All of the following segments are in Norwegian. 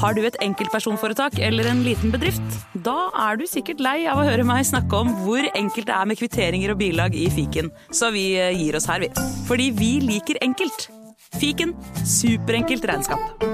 Har du et enkeltpersonforetak eller en liten bedrift? Da du sikkert lei av å høre meg snakke om hvor enkelt det med kvitteringer og bilag i fiken. Så vi gir oss her, vi. Fordi vi liker enkelt. Fiken, superenkelt regnskap.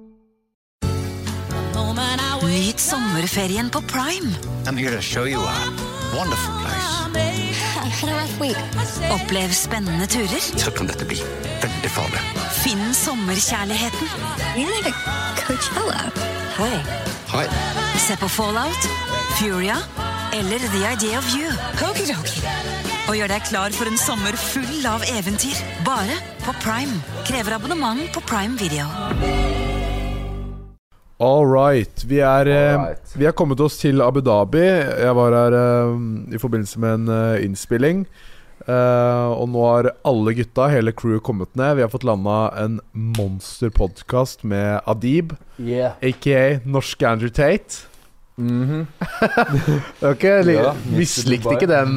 Nyt sommerferien på Prime. I'm here to show you a wonderful place. Had a rough week. Opplev spennende turer. Så kan dette bli veldig farlig. Finn sommerkjærligheten. You're like a Coachella. Hei. Hei. Se på Fallout, Furia eller The Idea of You. Okidoki. Og gjør deg klar for en sommer full av eventyr. Bare på Prime. Krever abonnement på Prime Video. All right. Vi har kommet oss til Abu Dhabi. Jeg var her i forbindelse med en innspilling. Og nå har alle gutta, hele crewet kommet ned. Vi har fått landet en monster-podcast med Adib, a.k.a. Norske Andrew Tate. Ok, mislikte ikke den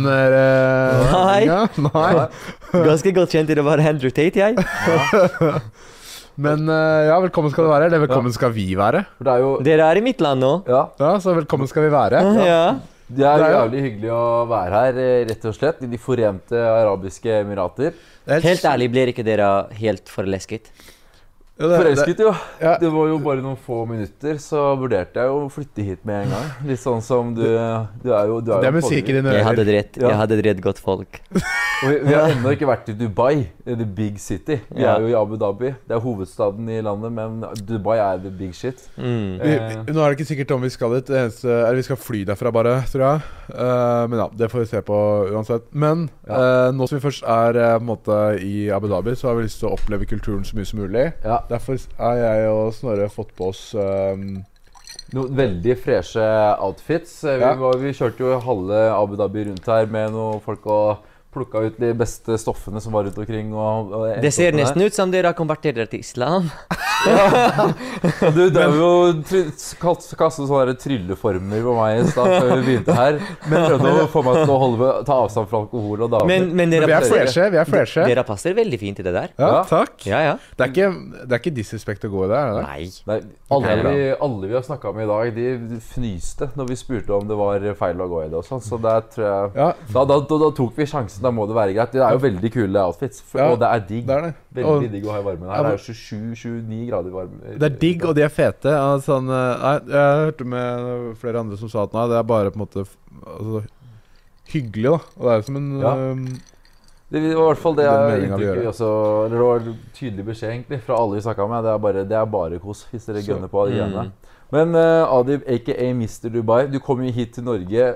Nei. Ganske godt kjent i det var Andrew Tate, jeg. Men ja, velkommen skal du være. Eller velkommen skal vi være. Dere i mitt land nå. Ja, så velkommen skal vi være. Ja. Det jævlig hyggelig å være her, rett og slett, i de forente arabiske emirater. Helt ærlig, blir ikke dere helt forelsket? Forelsket jo. Det var jo bare noen få minutter, så vurderte jeg å flytte hit med en gang. Litt sånn som du er jo... Det er musikk i dine ører. Jeg hadde redd godt folk. Og vi har ennå ikke vært i Dubai, the big city. Vi er jo i Abu Dhabi. Det er hovedstaden i landet, men Dubai er the big shit. Nå er det ikke sikkert om vi skal dit. Vi skal fly derfra bare, tror jeg. Men ja, det får vi se på uansett. Men nå som vi først er på en måte i Abu Dhabi, så har vi lyst til å oppleve kulturen så mye som mulig. Derfor har jeg og Snorre fått på oss noen veldig freshe outfits. Vi kjørte jo halve Abu Dhabi rundt her med noen folk og plukka ut de beste stoffene som var rundt omkring. Det ser nesten ut som dere har konvertert til islam. Det er jo kastet sånne trylleformer på meg i stad før vi begynte her. Men prøvde å få meg til å ta avstand fra alkohol og damer. Men vi er freshe. Dere passer veldig fint i det der. Ja, takk. Ja. Det er ikke disrespekt å gå i det, er det? Nei. Alle vi har snakket med i dag, de fnyste når vi spurte om det var feil å gå i det og sånn. Så der tror jeg... Da tok vi sjansen. Da må det være greit. Det er jo veldig kule outfits. Og det er digg. Veldig digg å ha i varmen her. Det er jo 27-29 grader varme. Det er digg, og de er fete. Jeg hørte med flere andre som sa at det er bare på en måte hyggelig da. Og det er som en... Det var i hvert fall det inntrykket også. Det var tydelig beskjed egentlig fra alle vi snakket med. Det er bare kos hvis dere gønner på det igjen. Men Adib, a.k.a. Mr. Dubai, du kom jo hit til Norge,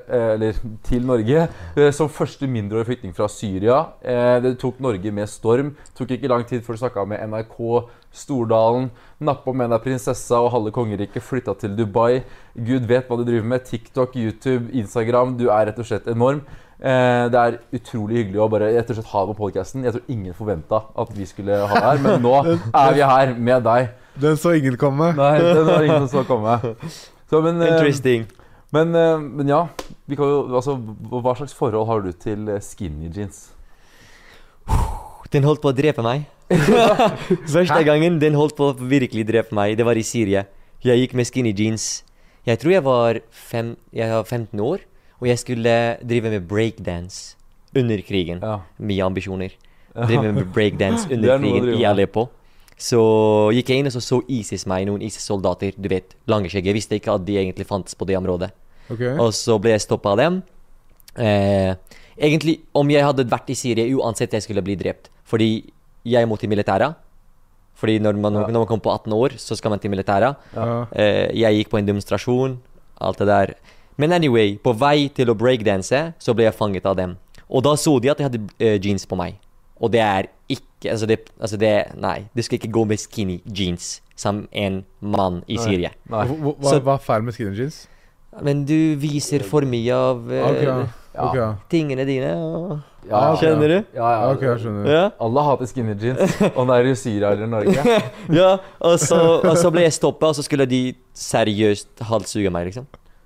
som første mindreårige flyktning fra Syria. Det tok Norge med storm. Det tok ikke lang tid før du snakket med NRK, Stordalen, nappet med deg prinsessa og halve kongeriket, flyttet til Dubai. Gud vet hva du driver med. TikTok, YouTube, Instagram, du er rett og slett enorm. Det er utrolig hyggelig å bare rett og slett ha på podcasten. Jeg tror ingen forventet at vi skulle ha det her, men nå er vi her med deg. Den så ingen komme. Nei, den var ingen som så komme. Interesting. Men ja, vi kan jo, altså, hva slags forhold har du til skinny jeans? Den holdt på å drepe meg. Første gangen den holdt på å virkelig drepe meg, det var i Syria. Jeg gikk med skinny jeans. Jeg tror jeg var 15 år, og jeg skulle drive med breakdance under krigen. Mye ambisjoner. Drive med breakdance under krigen i Aleppo. Så gikk jeg inn og så ISIS meg, noen ISIS-soldater, du vet, lange skjegg. Jeg visste ikke at de egentlig fantes på det området. Og så ble jeg stoppet av dem. Egentlig, om jeg hadde vært i Syria, uansett jeg skulle bli drept. Fordi jeg må til militæret. Fordi når man kommer på 18 år, så skal man til militæret. Jeg gikk på en demonstrasjon, alt det der. Men anyway, på vei til å breakdance, så ble jeg fanget av dem. Og da så de at jeg hadde jeans på meg. Og det er ikke, nei, du skal ikke gå med skinny jeans som en mann i Syria. Hva er feil med skinny jeans? Men du viser for mye av tingene dine. Skjønner du? Ja, jeg skjønner. Alle hater skinny jeans, om det er i Syria eller Norge. Og så ble jeg stoppet, og så skulle de seriøst halshugge meg, liksom.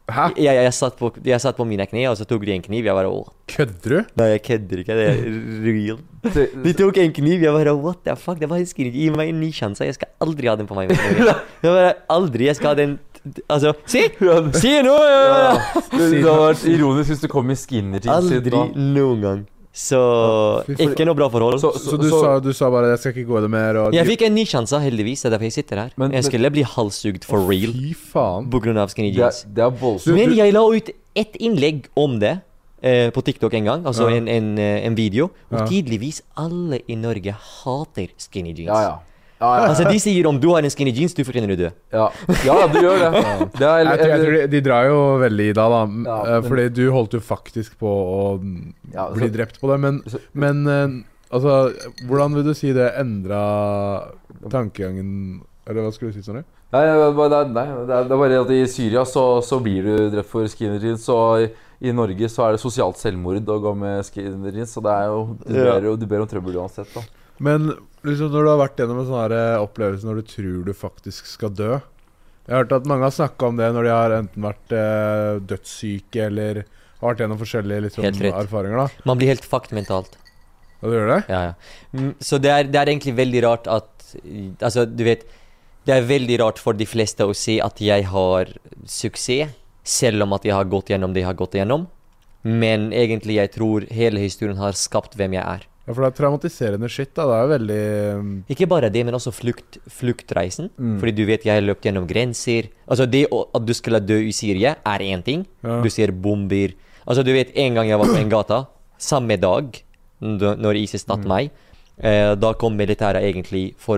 Hæ? Jeg satt på mine kne, og så tok de en kniv. Jeg bare, Kødder du? nei, jeg kødder ikke, det er real. De tok en kniv, jeg bare, what the fuck, det var en skinny. Gi meg en ny sjanse, jeg skal aldri ha den på meg. Det var aldri, jeg skal ha den, altså, si nå! Det hadde vært ironisk hvis du kom i skinny jeans. Aldri noen gang. Så, fy faen. ikke noe bra forhold. Så du sa bare 'jeg skal ikke gå i det mer'? Og Jeg fikk en ny sjanse, heldigvis, det er derfor jeg sitter her. Men- Jeg skulle bli halshugd for real, Fy faen. på grunn av skinny jeans. Det er voldsomt. Men jeg la ut et innlegg om det på TikTok en gang, altså Ja. en video. Og Ja. tydeligvis alle i Norge hater skinny jeans. Ja. Altså de sier om du har en skinny jeans, du fortjener å dø. Ja, du gjør det. Det er, Jeg tror de drar jo veldig i deg, da. Ja, men- Fordi du holdt jo faktisk på å Ja, bli drept på det. Men altså, hvordan vil du si det endra tankegangen? Eller hva skulle du si, Sonny? Nei, det er bare at i Syria så blir du drept for skinny jeans, og i Norge så er det sosialt selvmord å gå med skinny jeans, så det er jo du ber om trøbbel uansett, da. Men liksom når du har vært gjennom en sånn her opplevelse når du tror du faktisk skal dø. Jeg har hørt at mange har snakket om det når de har enten vært dødssyke eller har vært gjennom forskjellige liksom, Helt rett. erfaringer, da. Man blir helt fucked mentalt. Og du gjør det? Ja. Så det er egentlig veldig rart at, altså du vet, det er veldig rart for de fleste å si at jeg har suksess, selv om at jeg har gått gjennom det jeg har gått gjennom. Men egentlig jeg tror hele historien har skapt hvem jeg er. Ja, for det er traumatiserende shit, da. Det er jo veldig Ikke bare det, men også fluktreisen. Fordi du vet, jeg har løpt gjennom grenser. Altså det at du skulle dø i Syria er en ting. Ja. Du ser bomber. Altså du vet, en gang jeg var på en gata, samme dag, når ISIS tatt meg, da kom militæret egentlig for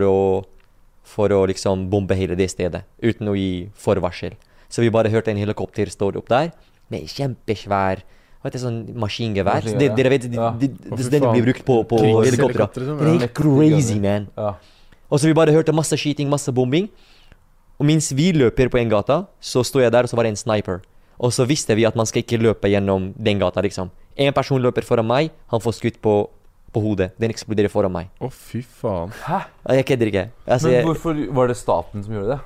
å liksom bombe hele det stedet, uten å gi forvarsel. Så vi bare hørte en helikopter stå opp der, med kjempesvær, hva heter det, sånn maskingevær. Så dere vet, Ja. den blir brukt på helikopter. Krigshelikopter, liksom, Det er ja. helt crazy, man. Ja. Og så vi bare hørte masse skyting, masse bombing. Og mens vi løper på en gata, så står jeg der, og så var det en sniper. Og så visste vi at man skal ikke løpe gjennom den gata, liksom. En person løper foran meg, han får skutt på hodet. Den eksploderer foran meg. Å, fy faen. Jeg kødder ikke. Altså, Men hvorfor var det staten som gjorde det?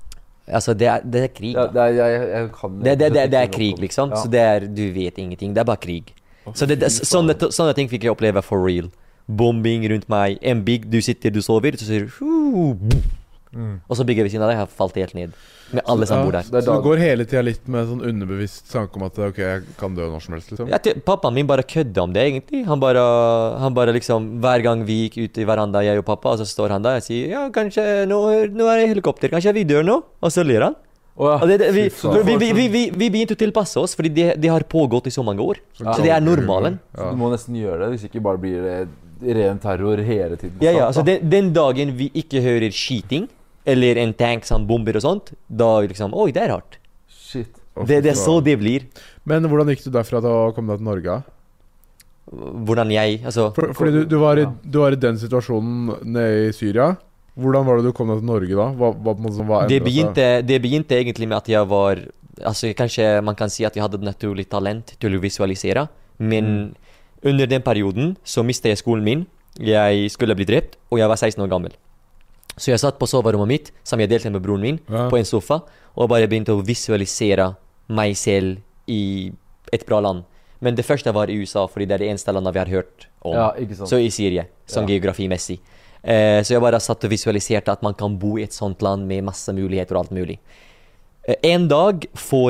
det er krig. Ja, Da. jeg kan Det er krig, liksom. Ja. Så det er, du vet ingenting. Det er bare krig. Så sånne ting fikk jeg oppleve for real. Bombing rundt meg. En bygg, du sitter, du sover, så sier du og så bygger vi siden av deg, har falt helt ned. Med alle som bor der. det er Så dag- du går hele tida litt med sånn underbevisst tanke om at ok, jeg kan dø når som helst, liksom? Pappaen min bare kødda om det, egentlig. Han bare liksom, hver gang vi gikk ut i veranda, jeg og pappa, og så står han der og sier ja, kanskje nå er det helikopter, kanskje vi dør nå? Og så ler han. Å, ja. Og vi Fy faen. begynte å tilpasse oss, fordi det har pågått i så mange år. Så det er normalen. Så du må nesten gjøre det, hvis ikke bare blir det ren terror hele tiden. Ja, altså den dagen vi ikke hører skyting, eller en tank som bomber og sånt, da liksom, oi, det er rart. Shit. Å, fy Det er så faen. det blir. Men hvordan gikk du derfra til å komme deg til Norge? Da? Hvordan jeg, altså... Fordi du var i den situasjonen nede i Syria. Hvordan var det du kom deg til Norge da? Hva endret seg? Det begynte egentlig med at jeg var, altså kanskje man kan si at jeg hadde et naturlig talent til å visualisere, men under den perioden så mistet jeg skolen min, jeg skulle bli drept, og jeg var 16 år gammel. Så jeg satt på soverommet mitt, som jeg delte med broren min, Ja. på en sofa, og bare begynte å visualisere meg selv i et bra land. Men det første var i USA, fordi det er det eneste landet vi har hørt om. Ja, ikke sant. Så i Syria, som geografimessig. Så jeg bare satt og visualiserte at man kan bo i et sånt land med masse muligheter og alt mulig. En dag får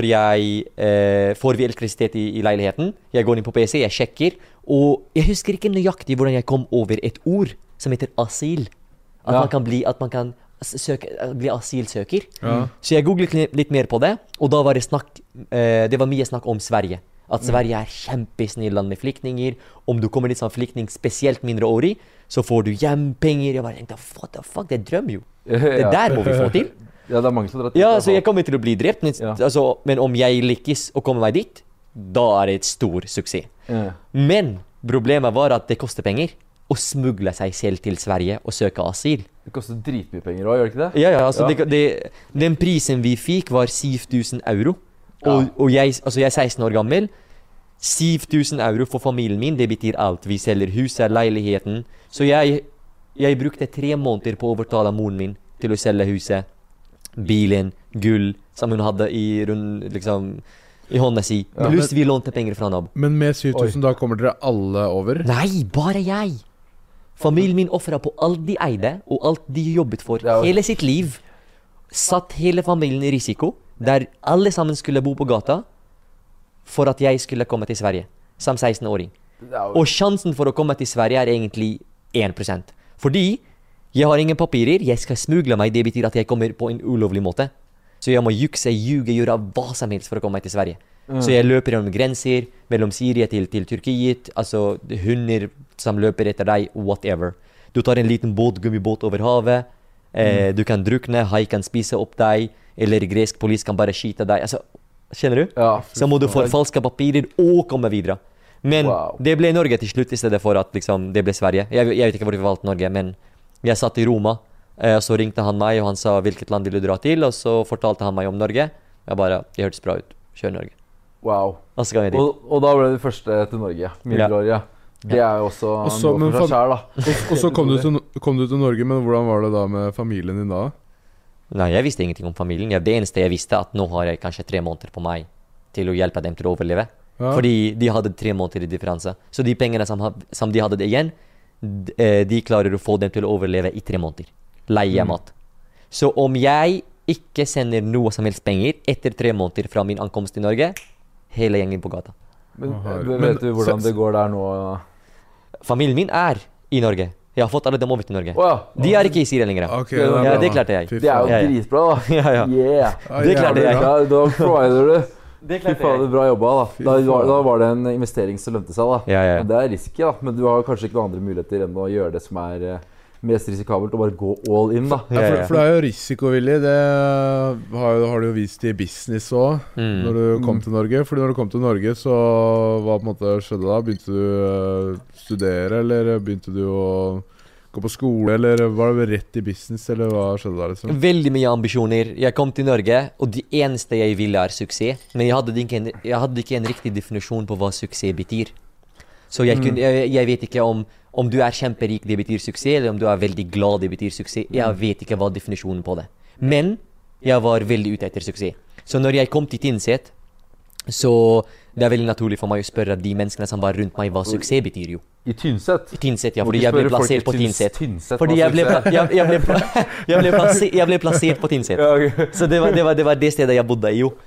vi elektrisitet i leiligheten. Jeg går inn på PC, jeg sjekker, og jeg husker ikke nøyaktig hvordan jeg kom over et ord som heter asyl. At man kan bli asylsøker. Ja. Så jeg googlet litt mer på det, og da var det var mye snakk om Sverige. At Sverige er kjempesnill land med flyktninger. Om du kommer litt som flyktning, spesielt mindreårig, så får du hjempenger. Jeg bare tenkte, what the fuck, det er drøm jo. Det der må vi få til. Ja, det er mange som drar til. Ja, så jeg kommer til å bli drept, men, Ja. men om jeg lykkes å komme meg dit, da er det et stor suksess. Ja. Men problemet var at det koster penger å smugle seg selv til Sverige og søke asyl. Det koster dritmye penger også, gjør det ikke det? Ja, altså Ja. den prisen vi fikk var 7000 euro. Og jeg er 16 år gammel. 7000 euro for familien min, det betyr alt. Vi selger huset, leiligheten. Så jeg brukte 3 måneder på å overtale moren min til å selge huset, bilen, gull, som hun hadde i rundt liksom i hånda si. Pluss vi lånte penger fra nabo. Men med 7000 da kommer dere alle over? Nei, bare jeg. Familien min offret på alt de eide, og alt de jobbet for hele sitt liv. Satt hele familien i risiko, der alle sammen skulle bo på gata, for at jeg skulle komme til Sverige, som 16-åring. Og sjansen for å komme til Sverige er egentlig 1%. Fordi jeg har ingen papirer, jeg skal smugle meg, det betyr at jeg kommer på en ulovlig måte. Så jeg må jukse, ljuge, gjøre hva som helst for å komme til Sverige. Så jeg løper gjennom grenser, mellom Syria til Turkiet, altså hunder som løper etter deg, whatever. Du tar en liten båt, gummibåt over havet, du kan drukne, hai kan spise opp deg, eller gresk polis kan bare skyte deg. Altså, kjenner du? Ja, så må du få falske papirer og komme videre. Men det ble Norge til slutt, i stedet for at liksom, det ble Sverige. Jeg vet ikke hvor vi valgte Norge, men jeg satt i Roma, så ringte han meg, og han sa hvilket land vil du dra til, og så fortalte han meg om Norge. Det hørtes bra ut. Kjør Norge. Wow. Og så ga jeg dit. Og da ble det første til Norge. Middelåret. Det er jo også noe for seg selv, da. Og så kom du til Norge, men hvordan var det da med familien din da? Nei, jeg visste ingenting om familien. Det eneste jeg visste, at nå har jeg kanskje 3 måneder på meg til å hjelpe dem til å overleve. Ja. Fordi de hadde 3 måneder i differanse. Så de pengene som de hadde igjen, de klarer å få dem til å overleve i 3 måneder. Leie mat. Så om jeg ikke sender noe som helst penger etter 3 måneder fra min ankomst til Norge, hele gjengen på gata. Men vet du hvordan det går der nå? Familien min er i Norge. Jeg har fått alle dem over til Norge. De er ikke i Syria lenger. Okay, det klarte jeg. Det er jo dritbra, da. Yeah. Det klarte jeg. Da provider du. Fy faen, bra jobba, da. Da var det en investering som lønte seg, da. Men det er risky, da. Men du har kanskje ikke noen andre muligheter enn å gjøre det som er mest risikabelt, og bare gå all in, da. For det er jo risikovillig. Det har du jo vist i business også, når du kom til Norge. Fordi når du kom til Norge, så hva på en måte skjedde da? Begynte du å studere, eller begynte du å gå på skole, eller var det rett i business, eller hva skjedde da liksom? Veldig mye ambisjoner. Jeg kom til Norge, og det eneste jeg ville er suksess. Men jeg hadde ikke en riktig definisjon på hva suksess betyr. Så jeg vet ikke om du er kjemperik, det betyr suksess, eller om du er veldig glad, det betyr suksess. Jeg vet ikke hva definisjonen på det. Men jeg var veldig ute etter suksess. Så når jeg kom til Tynset, så det er veldig naturlig for meg å spørre de menneskene som var rundt meg hva suksess betyr jo. I Tynset? I Tynset, ja, fordi jeg ble plassert på Tynset. Fordi jeg ble plassert på Tynset. Så det var det stedet jeg bodde i jo.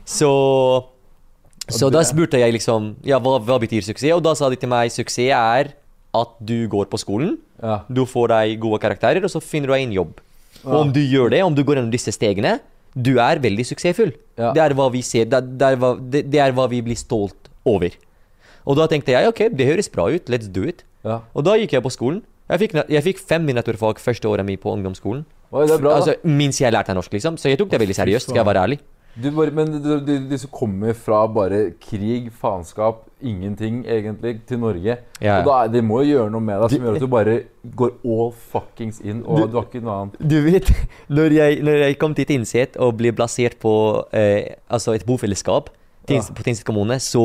Så da spurte jeg liksom, hva betyr suksess? Og da sa de til meg, suksess er at du går på skolen, du får deg gode karakterer, og så finner du deg en jobb. Og om du gjør det, om du går gjennom disse stegene, du er veldig suksessfull. Det er hva vi ser, det er hva vi blir stolt over. Og da tenkte jeg, ok, det høres bra ut, let's do it. Og da gikk jeg på skolen. Jeg fikk 5 naturfag første året min på ungdomsskolen. Oi, det er bra, altså, minst jeg lærte norsk, liksom. Så jeg tok det veldig seriøst, skal jeg være ærlig. Men de som kommer fra bare krig, faenskap, ingenting egentlig, til Norge, og da, de må jo gjøre noe med deg som gjør at du bare går all fuckings inn, og du har ikke noe annet. Du vet, når jeg kom til Tynset og ble plassert på et bofellesskap på Tynset kommune, så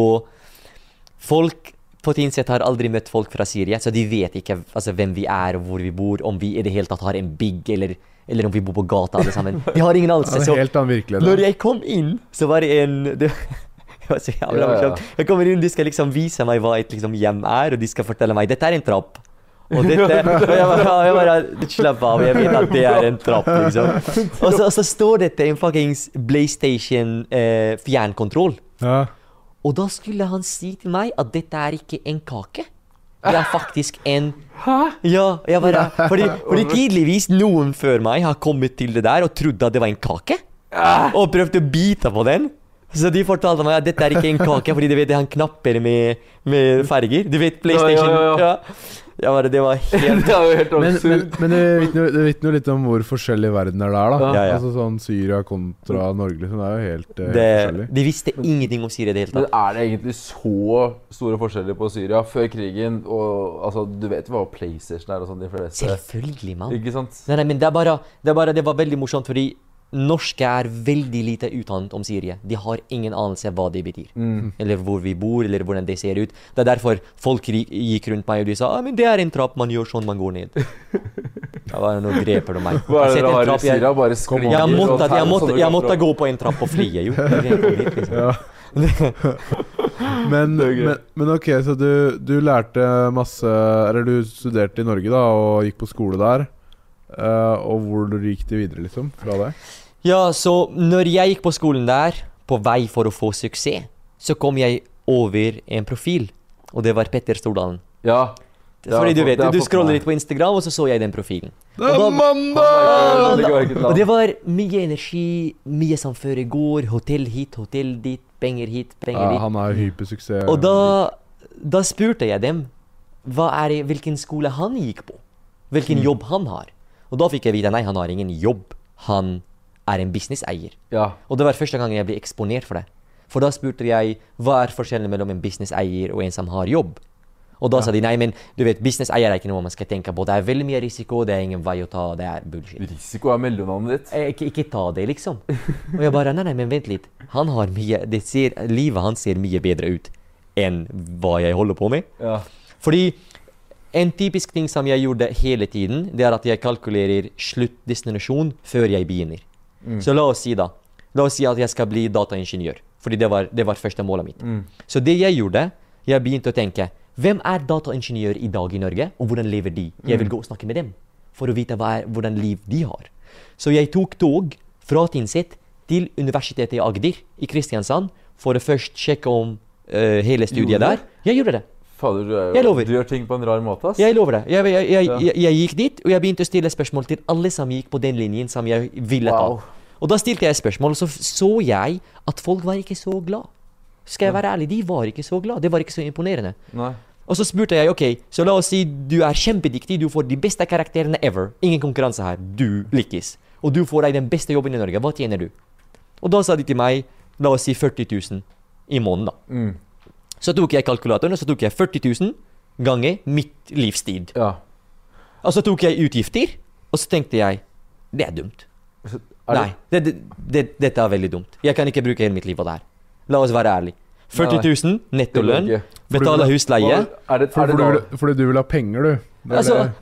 folk på Tynset har aldri møtt folk fra Syria, så de vet ikke hvem vi er og hvor vi bor, om vi i det hele tatt har en bygg eller om vi bor på gata alle sammen. De har ingen anelse. Det er helt anvirkelig. Når jeg kom inn, så var det det var så jævla morsomt. Jeg kommer inn, de skal liksom vise meg hva et liksom hjem er, og de skal fortelle meg, dette er en trapp. Og dette, og jeg bare slapp av, jeg vet at det er en trapp, liksom. Og så står dette en fuckings PlayStation fjernkontroll. Ja. Og da skulle han si til meg at dette er ikke en kake. Det er faktisk en... Hæ? Ja, jeg bare... Fordi tydeligvis noen før meg har kommet til det der og trodde at det var en kake. Og prøvde å bite på den. Så de fortalte meg at dette er ikke en kake, fordi de vet det han knapper med farger. Du vet PlayStation... Ja. Det var helt... Det er jo helt absurd. Men det vitner jo litt om hvor forskjellig verden er der, da. Ja. Altså sånn Syria kontra Norge, liksom, det er jo helt forskjellig. De visste ingenting om Syria det hele tatt. Men er det egentlig så store forskjeller på Syria før krigen? Og altså, du vet jo hva PlayStation er og sånn, de fleste. Selvfølgelig, mann. Ikke sant? Nei, men det var veldig morsomt, fordi norske er veldig lite utdannet om Syria. De har ingen anelse hva det betyr. Eller hvor vi bor, eller hvordan det ser ut. Det er derfor folk gikk rundt meg og de sa, men det er en trapp, man gjør sånn, man går ned. Nå dreper du meg. Hva er det dere har i Syria? Bare sklir? Jeg måtte gå på en trapp og flie, jo. Men ok, så du lærte masse. Eller du studerte i Norge da og gikk på skole der. Og hvor gikk det videre liksom fra det? Ja, så når jeg gikk på skolen der, på vei for å få suksess, så kom jeg over en profil, og det var Petter Stordalen. Ja. Fordi du vet, du scroller litt på Instagram, og så jeg den profilen. Det er mandag! Og det var mye energi, mye som før i går, hotell hit, hotell dit, penger hit, penger dit. Han har hypersuksess. Og da spurte jeg dem, hvilken skole han gikk på, hvilken jobb han har. Og da fikk jeg vite, nei, han har ingen jobb, han er en businesseier. Ja. Og det var første gang jeg ble eksponert for det. For da spurte jeg, hva er forskjellen mellom en businesseier og en som har jobb? Og da sa de, nei, men du vet, businesseier er ikke noe man skal tenke på. Det er veldig mye risiko, det er ingen vei å ta, det er bullshit. Risiko er mellomnavnet ditt. Ikke ta det, liksom. Og jeg bare, nei, men vent litt. Han har mye, livet hans ser mye bedre ut enn hva jeg holder på med. Ja. Fordi en typisk ting som jeg gjorde hele tiden, det er at jeg kalkulerer sluttdestinasjon før jeg begynner. Så la oss si at jeg skal bli dataingeniør, fordi det var første målet mitt. Så det jeg gjorde, jeg begynte å tenke, hvem er dataingeniør i dag i Norge, og hvordan lever de? Jeg vil gå og snakke med dem, for å vite hvordan liv de har. Så jeg tok tog fra Tynset til Universitetet i Agder, i Kristiansand, for å først sjekke om hele studiet der. Jeg gjorde det. Fader, Jeg lover. Du gjør ting på en rar måte, ass. Jeg lover det. Jeg gikk dit, og jeg begynte å stille spørsmål til alle som gikk på den linjen som jeg ville ta. Og da stilte jeg spørsmål, og så jeg at folk var ikke så glad. Skal jeg være ærlig, de var ikke så glad. Det var ikke så imponerende. Nei. Og så spurte jeg, ok, så la oss si du er kjempedyktig, du får de beste karakterene ever. Ingen konkurranse her. Du lykkes. Og du får deg den beste jobben i Norge. Hva tjener du? Og da sa de til meg, la oss si 40 000 i måneden da. Så tok jeg kalkulatoren, og så tok jeg 40 000 ganger mitt livstid. Ja. Og så tok jeg utgifter, og så tenkte jeg, det er dumt. Nei, dette er veldig dumt. Jeg kan ikke bruke hele mitt liv på det her. La oss være ærlig. 40 000 nettolønn, betale husleie. Fordi du vil ha penger, du.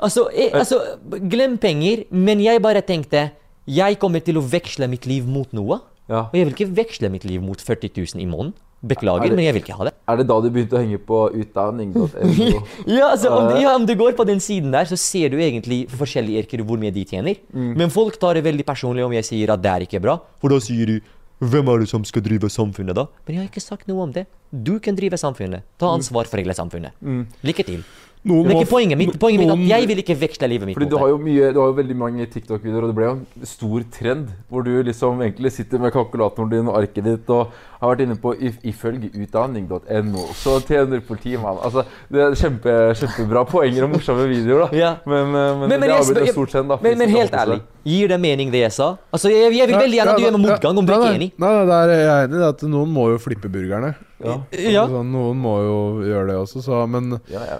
Altså, glem penger, men jeg bare tenkte, jeg kommer til å veksle mitt liv mot noe. Ja. Og jeg vil ikke veksle mitt liv mot 40 000 i måneden. Beklager, men jeg vil ikke ha det. Er det da du begynte å henge på utdanning.no? Ja, altså, om du går på den siden der, så ser du egentlig forskjellige yrker hvor mye de tjener. Men folk tar det veldig personlig om jeg sier at det er ikke bra. For da sier de, hvem er det som skal drive samfunnet da? Men jeg har ikke sagt noe om det. Du kan drive samfunnet. Ta ansvar for hele samfunnet. Lykke til. Det er ikke poenget mitt. Poenget mitt er at jeg vil ikke veksle livet mitt. Fordi du har jo veldig mange TikTok-videoer, og det ble jo en stor trend, hvor du liksom egentlig sitter med kalkulatoren din og arket ditt, og har vært inne på ifølge utdanning.no, så tjener politimann. Altså, det er kjempebra poenger og morsomme videoer da. Ja. Men det har blitt en stor trend da. Men helt ærlig, gir det mening det jeg sa? Altså, jeg vil veldig gjerne at du gjør med motgang om du ikke er enig. Nei, jeg er enig i at noen må jo flippe burgerne. Ja. Sånn, noen må jo gjøre det også, så, men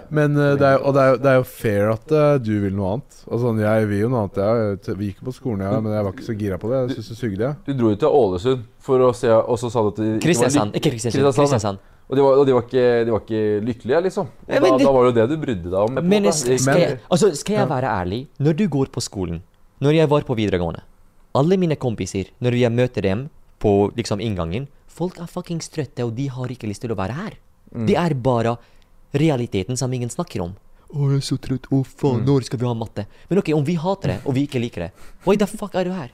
det er jo fair at du vil noe annet. Altså, jeg vil jo noe annet. Vi gikk på skolen, men jeg var ikke så gira på det. Jeg synes det sugde. Du dro jo til Ålesund for å se, og så sa du at Kristiansand, ikke Kristiansand. Og de var ikke lykkelige, liksom. Og da var jo det du brydde deg om. Men skal jeg være ærlig? Når du går på skolen, når jeg var på videregående, alle mine kompiser, når jeg møter dem på liksom inngangen, folk er fucking trøtte, og de har ikke lyst til å være her. Det er bare realiteten som ingen snakker om. Å, jeg er så trøtt. Å, faen, når skal vi ha matte? Men ok, om vi hater det, og vi ikke liker det, why the fuck er du her?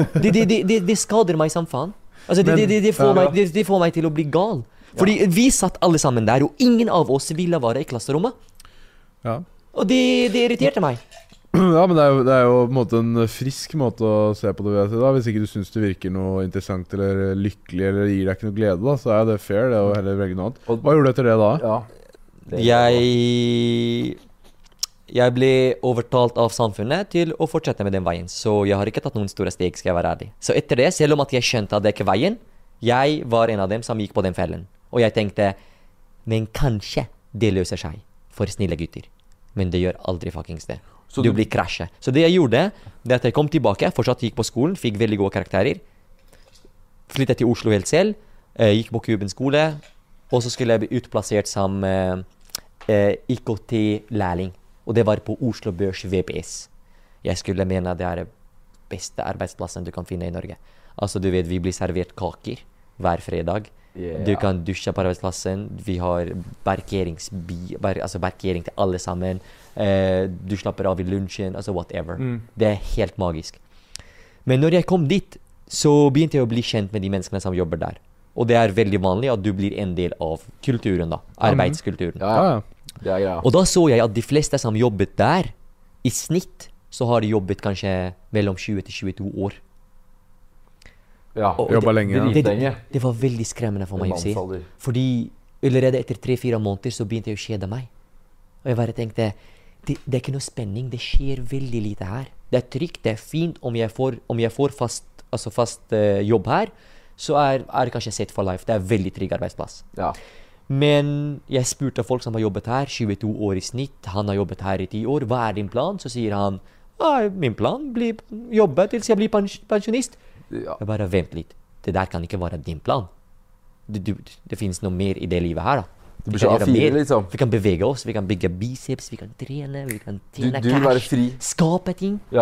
Det skader meg som faen. Altså, det får meg til å bli gal. Fordi vi satt alle sammen der, og ingen av oss ville være i klasserommet. Ja. Og det irriterte meg. Ja, men det er jo på en måte en frisk måte å se på det, vil jeg si, da. Hvis ikke du synes det virker noe interessant eller lykkelig eller gir deg ikke noe glede, da, så er det fair, det å heller velge noe annet. Hva gjorde du etter det da? Ja. Jeg ble overtalt av samfunnet til å fortsette med den veien, så jeg har ikke tatt noen store steg, skal jeg være ærlig. Så etter det, selv om at jeg skjønte at det ikke er veien, jeg var en av dem som gikk på den fellen. Og jeg tenkte, men kanskje det løser seg for snille gutter. Men det gjør aldri fuckings det. Du blir krasjet. Så det jeg gjorde, det at jeg kom tilbake, fortsatt gikk på skolen, fikk veldig gode karakterer, flyttet til Oslo helt selv, gikk på Kuben skole, og så skulle jeg bli utplassert som IKT-lærling. Og det var på Oslo Børs VPS. Jeg skulle mene det er det beste arbeidsplassen du kan finne i Norge. Altså, du vet, vi blir servert kaker hver fredag. Du kan dusje på arbeidsplassen. Vi har parkering til alle sammen. Du slapper av i lunsjen, altså whatever. Det er helt magisk. Men når jeg kom dit, så begynte jeg å bli kjent med de menneskene som jobber der. Og det er veldig vanlig at du blir en del av kulturen da. Arbeidskulturen. Ja. Det er greia. Og da så jeg at de fleste som jobbet der, i snitt, så har de jobbet kanskje mellom 20 til 22 år. Ja, jobba lenge. Det var veldig skremmende for meg å se. Fordi allerede etter 3-4 måneder så begynte jeg å kjede meg. Og jeg bare tenkte, det er ikke noe spenning, det skjer veldig lite her. Det er trygt, det er fint om jeg får fast jobb her, så er det kanskje set for life. Det er veldig trygg arbeidsplass. Ja. Men jeg spurte folk som har jobbet her, 22 år i snitt, han har jobbet her i 10 år, hva er din plan? Så sier han, min plan blir jobbe til jeg blir pensjonist. Ja. Jeg bare, vent litt. Det der kan ikke være din plan. Det finnes noe mer i det livet her, da. Vi kan gjøre mer. Liksom. Vi kan bevege oss, vi kan bygge biceps, vi kan trene, vi kan tjene du vil være cash, fri. skape ting. Ja.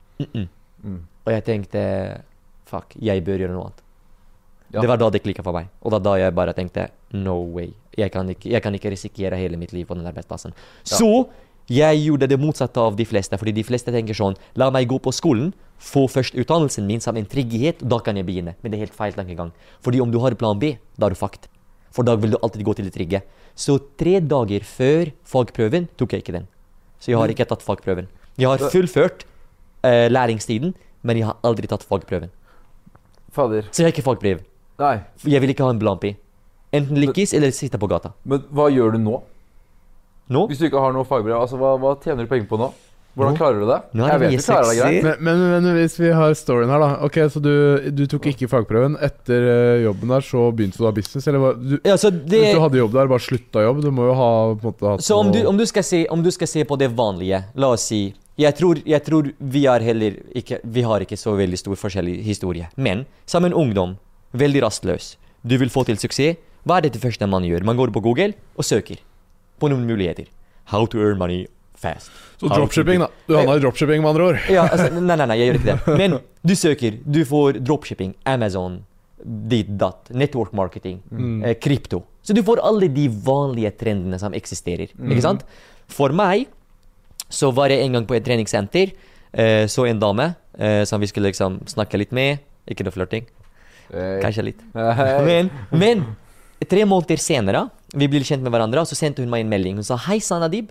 Og jeg tenkte, fuck, jeg bør gjøre noe annet. Ja. Det var da det klikket for meg. Og da jeg bare tenkte, no way. Jeg kan ikke risikere hele mitt liv på den arbeidsplassen. Ja. Så jeg gjorde det motsatte av de fleste, fordi de fleste tenker sånn, la meg gå på skolen, få først utdannelsen min som en trygghet, da kan jeg begynne. Men det er helt feil tankegang. Fordi om du har plan B, da er du fucked. For da vil du alltid gå til det trygge. Så 3 dager før fagprøven tok jeg ikke den. Så jeg har ikke tatt fagprøven. Jeg har fullført læringstiden, men jeg har aldri tatt fagprøven. Fader. Så jeg har ikke fagbrev. Nei. Jeg vil ikke ha en plan B. Enten lykkes eller sitte på gata. Men hva gjør du nå? Nå? Hvis du ikke har noe fagbrev, altså hva tjener du penger på nå? Hvordan klarer du det? Nå er Jeg det vet mye du klarer det greit. Men hvis vi har storyen her, da. Ok, så du tok ikke fagprøven. Etter jobben der, så begynte du å ha business? Eller Ja, så det, hvis du hadde jobb der, bare slutta jobb? Du må jo ha på en måte hatt så om du skal se på det vanlige, la oss si, jeg tror vi har ikke så veldig stor forskjellig historie. Men som en ungdom, veldig rastløs, du vil få til suksess, hva er det første man gjør? Man går på Google og søker på noen muligheter. How to earn money fast. Så dropshipping, da. Du havna i dropshipping, med andre ord. Ja, altså, nei, jeg gjør ikke det. Men du søker, du får dropshipping, Amazon, network marketing, krypto. Så du får alle de vanlige trendene som eksisterer. Ikke sant? For meg, så var jeg en gang på et treningssenter, så en dame som vi skulle liksom snakke litt med. Ikke noe flørting. Kanskje litt. Men 3 måneder senere, vi ble kjent med hverandre, og så sendte hun meg en melding. Hun sa, hei Sanadib,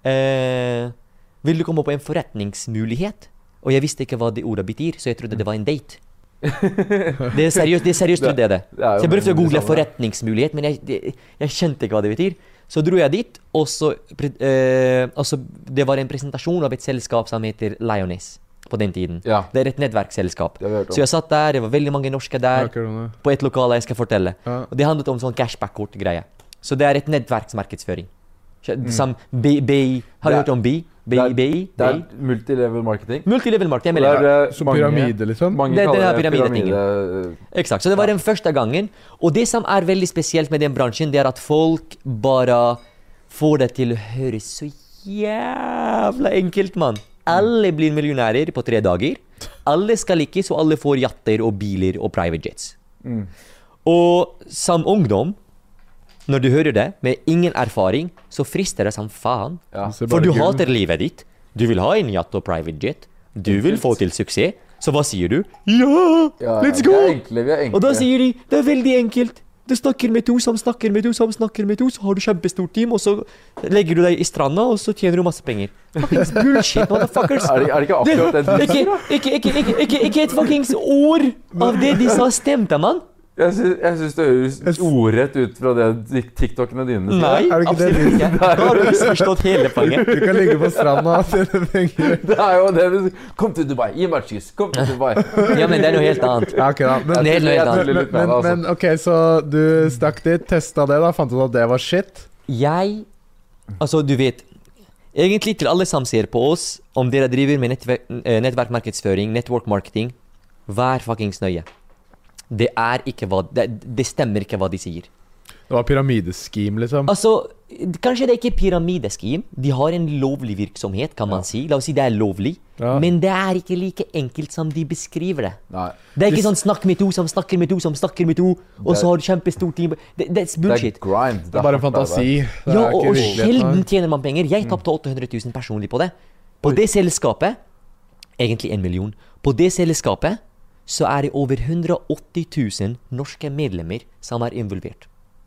vil du komme på en forretningsmulighet? Og jeg visste ikke hva det ordet betyr, så jeg trodde det var en date. Det er seriøst trodde jeg det. Så jeg prøvde å google forretningsmulighet, men jeg kjente ikke hva det betyr. Så dro jeg dit, og så det var en presentasjon av et selskap som heter Lioness på den tiden. Ja. Det er et nettverksselskap. Det har jeg hørt om. Så jeg satt der, det var veldig mange norske der, på et lokale jeg skal fortelle. Ja. Og det handlet om sånn cashback-kort-greie. Så det er et nettverksmarkedsføring. Som BI, har du hørt om BI? BI? Det er multilevel marketing. Multilevel marketing, Det jeg mener. er, Så pyramide, liksom? Mange Det er kaller den her det pyramidetingen. pyramide. Exakt, så det var den første gangen. Og det som er veldig spesielt med den bransjen, det er at folk bare får det til å høres så jævla enkelt, mann. Alle blir millionærer på 3 dager. Alle skal lykkes, og alle får jatter og biler og private jets. Og som ungdom, når du hører det, med ingen erfaring, så frister det som faen. Ja. For du hater livet ditt. Du vil ha en jatt og private jet. Du vil få til suksess. Så hva sier du? Ja! Ja, Let's vi go! er enkle, vi er enkle. Og da sier de, det er veldig enkelt. Du snakker med to som snakker med to som snakker med to, så har du kjempestort team, og så legger du deg i stranda, og så tjener du masse penger. Fuckings bullshit, motherfuckers. Er det ikke akkurat det? Ikke et fuckings ord av det de sa stemte, mann. Jeg synes det høres ordrett ut fra det TikTokene dine sier. Nei, Er det ikke det absolutt ikke. Da har du misforstått hele poenget. Du kan ligge på stranda og tjene penger. Det er jo det. Kom til Dubai, gi meg et kyss. Kom til Dubai. Ja, men det er noe helt annet. Ja, ok da. Men, Det er noe helt annet. litt med det, altså. men ok, så du stakk dit, testet det da, fant ut at det var shit. Altså, du vet, egentlig til alle som ser på oss, om dere driver med nettverkmarkedsføring, network marketing, vær fuckings nøye. Det stemmer ikke hva de sier. Det var pyramideskim, liksom. Altså, kanskje det ikke er pyramideskim. De har en lovlig virksomhet, kan man si. La oss si det er lovlig. Ja. Men det er ikke like enkelt som de beskriver det. Nei. Det er ikke sånn snakk med to som snakker med to som snakker med to, og så har du kjempestor team. Det er bullshit. Det er grind. Det er bare en hardt arbeid. fantasi. Det Ja, er ikke og virkeligheten sjelden her. tjener man penger. Jeg tapte 800 000 personlig på det. På det selskapet, egentlig 1 million, på det selskapet så er det over 180 000 norske medlemmer som er involvert.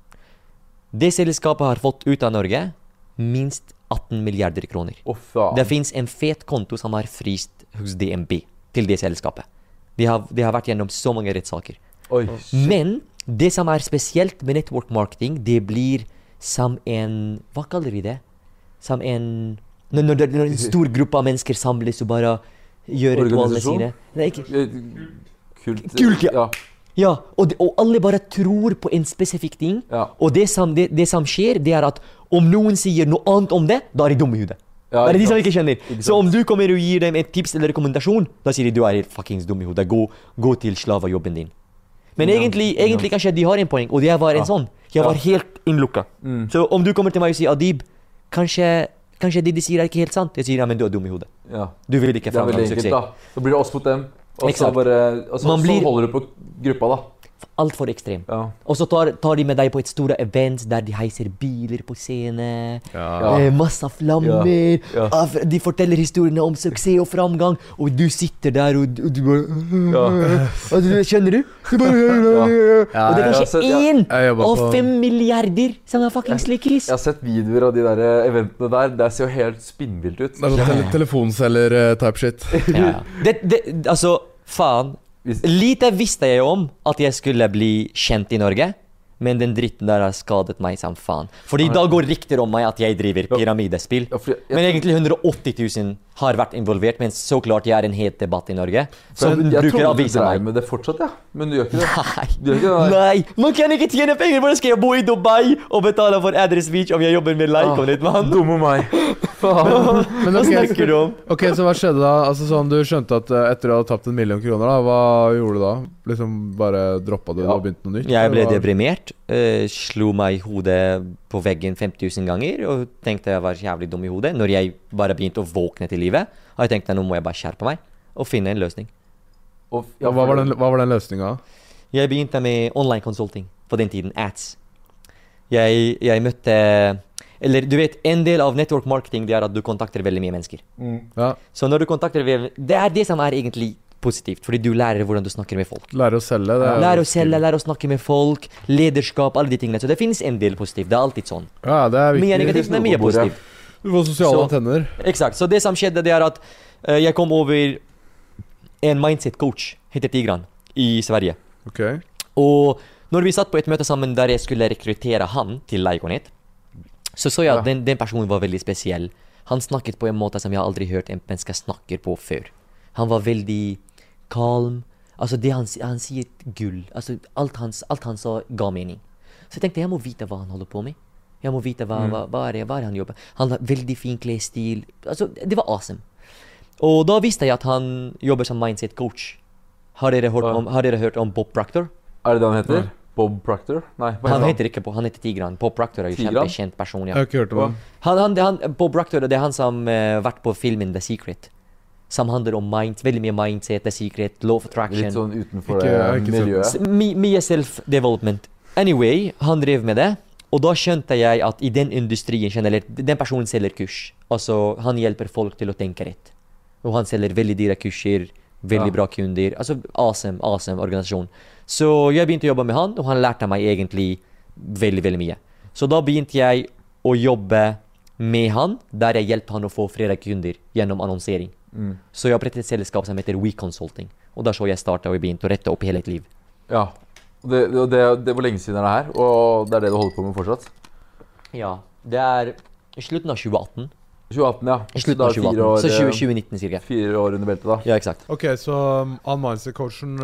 Det selskapet har fått ut av Norge minst 18 milliarder kroner. Å, faen. Det finnes en fet konto som har fryst hos DNB til det selskapet. De har vært gjennom så mange rettssaker. Oi, shit. Men det som er spesielt med network marketing, det blir som en, hva kaller vi det? Som en, når en stor gruppe av mennesker samles og bare gjør ritualene Organisasjon? sine. Det er ikke, Kult, ja. Ja, og alle bare tror på en spesifikk ting. Ja. Og det som skjer, det er at om noen sier noe annet om det, da er de dumme i hodet. Ja, det er de ikke som sant. ikke skjønner. Ikke Så sant. om du kommer og gir dem et tips eller rekommendasjon, da sier de du er helt fuckings dum i hodet. Gå til slavejobben din. Men egentlig kanskje de har en poeng, og jeg var en sånn. Jeg var helt innlukka. Så om du kommer til meg og sier Adib, kanskje det de sier er ikke helt sant. Jeg sier ja, men du er dum i hodet. Ja. Du vil ikke Det er framgang veldig enkelt, suksess. da. Da blir det oss mot dem. Og så Exakt. bare og så, Man blir- så holder du på gruppa, da. Altfor ekstrem. Ja. Og så tar de med deg på et store event der de heiser biler på scene. Ja. Masse flammer. Ja. De forteller historiene om suksess og framgang, og du sitter der og du bare og skjønner du? Du bare Og det er jeg har kanskje sett- én jeg jobber av på- 5 milliarder som er fuckings lykkes. Jeg har sett videoer av de der eventene der. Det ser jo helt spinnvilt ut. Det er sånn telefonselger-type shit. Ja. Altså, faen. Hvis- Lite visste jeg om at jeg skulle bli kjent i Norge, men den dritten der har skadet meg som faen. Fordi da går rykter om meg at jeg driver pyramidespill. Ja, for Men egentlig 180 000 har vært involvert, men så klart jeg er en het debatt i Norge. Så jeg bruker trodde du avisa drev meg. med det fortsatt, ja. Men du gjør ikke det. Nei. Du gjør ikke det, Nei, man kan ikke tjene penger! Hvordan skal jeg bo i Dubai og betale for address beach om jeg jobber med Leicon, mann? Dumme meg. Faen. Men Hva ok, snakker du om? ok, så hva skjedde da? Altså sånn, Du skjønte at etter å ha tapt 1 million kroner, da, hva gjorde du da? Liksom bare droppa du det og begynte noe nytt? Jeg ble eller hva? deprimert, slo meg i hodet på veggen 50 000 ganger og tenkte jeg var jævlig dum i hodet. Når jeg bare begynte å våkne til livet, har jeg tenkt at nå må jeg bare skjerpe meg og finne en løsning. Og, Og hva var den løsninga? Jeg begynte med online consulting på den tiden, ads. Jeg møtte, eller du vet, en del av network marketing det er at du kontakter veldig mye mennesker. Ja, Så når du kontakter, det er det som er egentlig positivt, fordi du lærer hvordan du snakker med folk. lære å selge. Det er jo Lære å skill. selge, lære å snakke med folk, lederskap, alle de tingene. Så det finnes en del positivt, det er alltid sånn. Ja, det er Mye viktig. negativt, men mye på bordet. positivt. Du får sosiale Så- antenner. Exakt. Så det som skjedde, det er at jeg kom over en mindset coach, heter Tigran, i Sverige. Ok. Og når vi satt på et møte sammen der jeg skulle rekruttere han til Leiconet, så jeg at den personen var veldig spesiell. Han snakket på en måte som jeg aldri hørt en menneske snakker på før. Han var veldig kalm. Altså det han sier gull. Altså alt han sa ga mening. Så jeg tenkte jeg må vite hva han holder på med. Jeg må vite hva er det han jobber. Han har veldig fin klesstil. Altså det var awesome. Og da visste jeg at han jobber som mindset coach. Har dere hørt om Bob Proctor? Er det det han heter? Bob Proctor? Nei, hva Han heter heter ikke han heter Tigran. Bob Proctor er jo Tigran? kjempekjent person. Jeg Ja. har ikke hørt om det. Bob Proctor det er han som vært på filmen The Secret. Som handler om veldig mye mindset, The Secret, Law of Attraction. Litt sånn utenfor Ikke- jeg har ikke sett miljøet. Mye self-development. Anyway, han drev med det. Og da skjønte jeg at i den industrien generelt, den personen selger kurs. Altså, han hjelper folk til å tenke rett. Og han selger veldig dyre kurser, veldig Ja. bra kunder. Altså, awesome organisasjon. Så jeg begynte å jobbe med han, og han lærte meg egentlig veldig, veldig mye. Så da begynte jeg å jobbe med han, der jeg hjelper han å få flere kunder gjennom annonsering. Så jeg opprettet et selskap som heter We Consulting. Og da så jeg startet og jeg begynte å rette opp i hele et liv. Ja. Og det var lenge siden det her, og det er det du holder på med fortsatt? Ja, det er i slutten av 2018. 2018, ja. I slutten av 2018. Så 2019 cirka. 4 år under beltet, da. Ja, exakt. Ok, så han mindset-coachen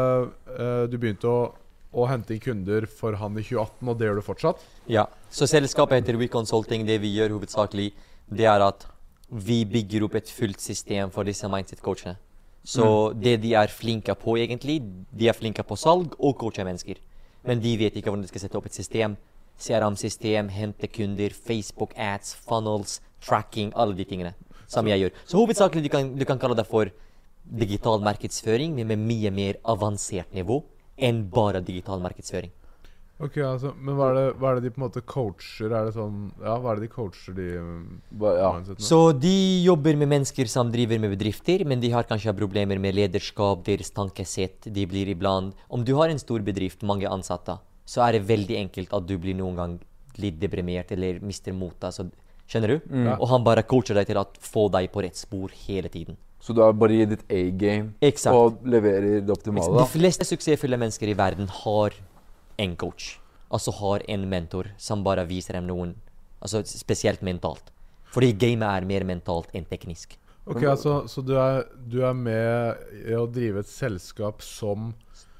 du begynte å hente inn kunder for han i 2018, og det gjør du fortsatt? Ja. Så selskapet heter We Consulting. Det vi gjør hovedsakelig, det er at vi bygger opp et fullt system for disse mindset-coachene. Så det de er flinke på egentlig, de er flinke på salg og coache mennesker. Men de vet ikke hvordan de skal sette opp et system CRM-system, hente kunder, Facebook ads, funnels, tracking, alle de tingene som jeg gjør. Så hovedsakelig du kan kalle det for digital markedsføring, men med mye mer avansert nivå enn bare digital markedsføring. Ok, altså, men hva er det de på en måte coacher? Er det sånn, ja, hva er det de coacher de mindsetene? Så de jobber med mennesker som driver med bedrifter, men de har kanskje problemer med lederskap, deres tankesett, de blir iblant. Om du har en stor bedrift, mange ansatte, så er det veldig enkelt at du blir noen gang litt deprimert eller mister motet, så skjønner du? Og han bare coacher deg til å få deg på rett spor hele tiden. Så du er bare i ditt A-game Exakt. og leverer det optimale da? De fleste suksessfulle mennesker i verden har en coach, altså har en mentor som bare viser dem noen, altså spesielt mentalt. Fordi gamet er mer mentalt enn teknisk. Ok, altså, så du er med i å drive et selskap som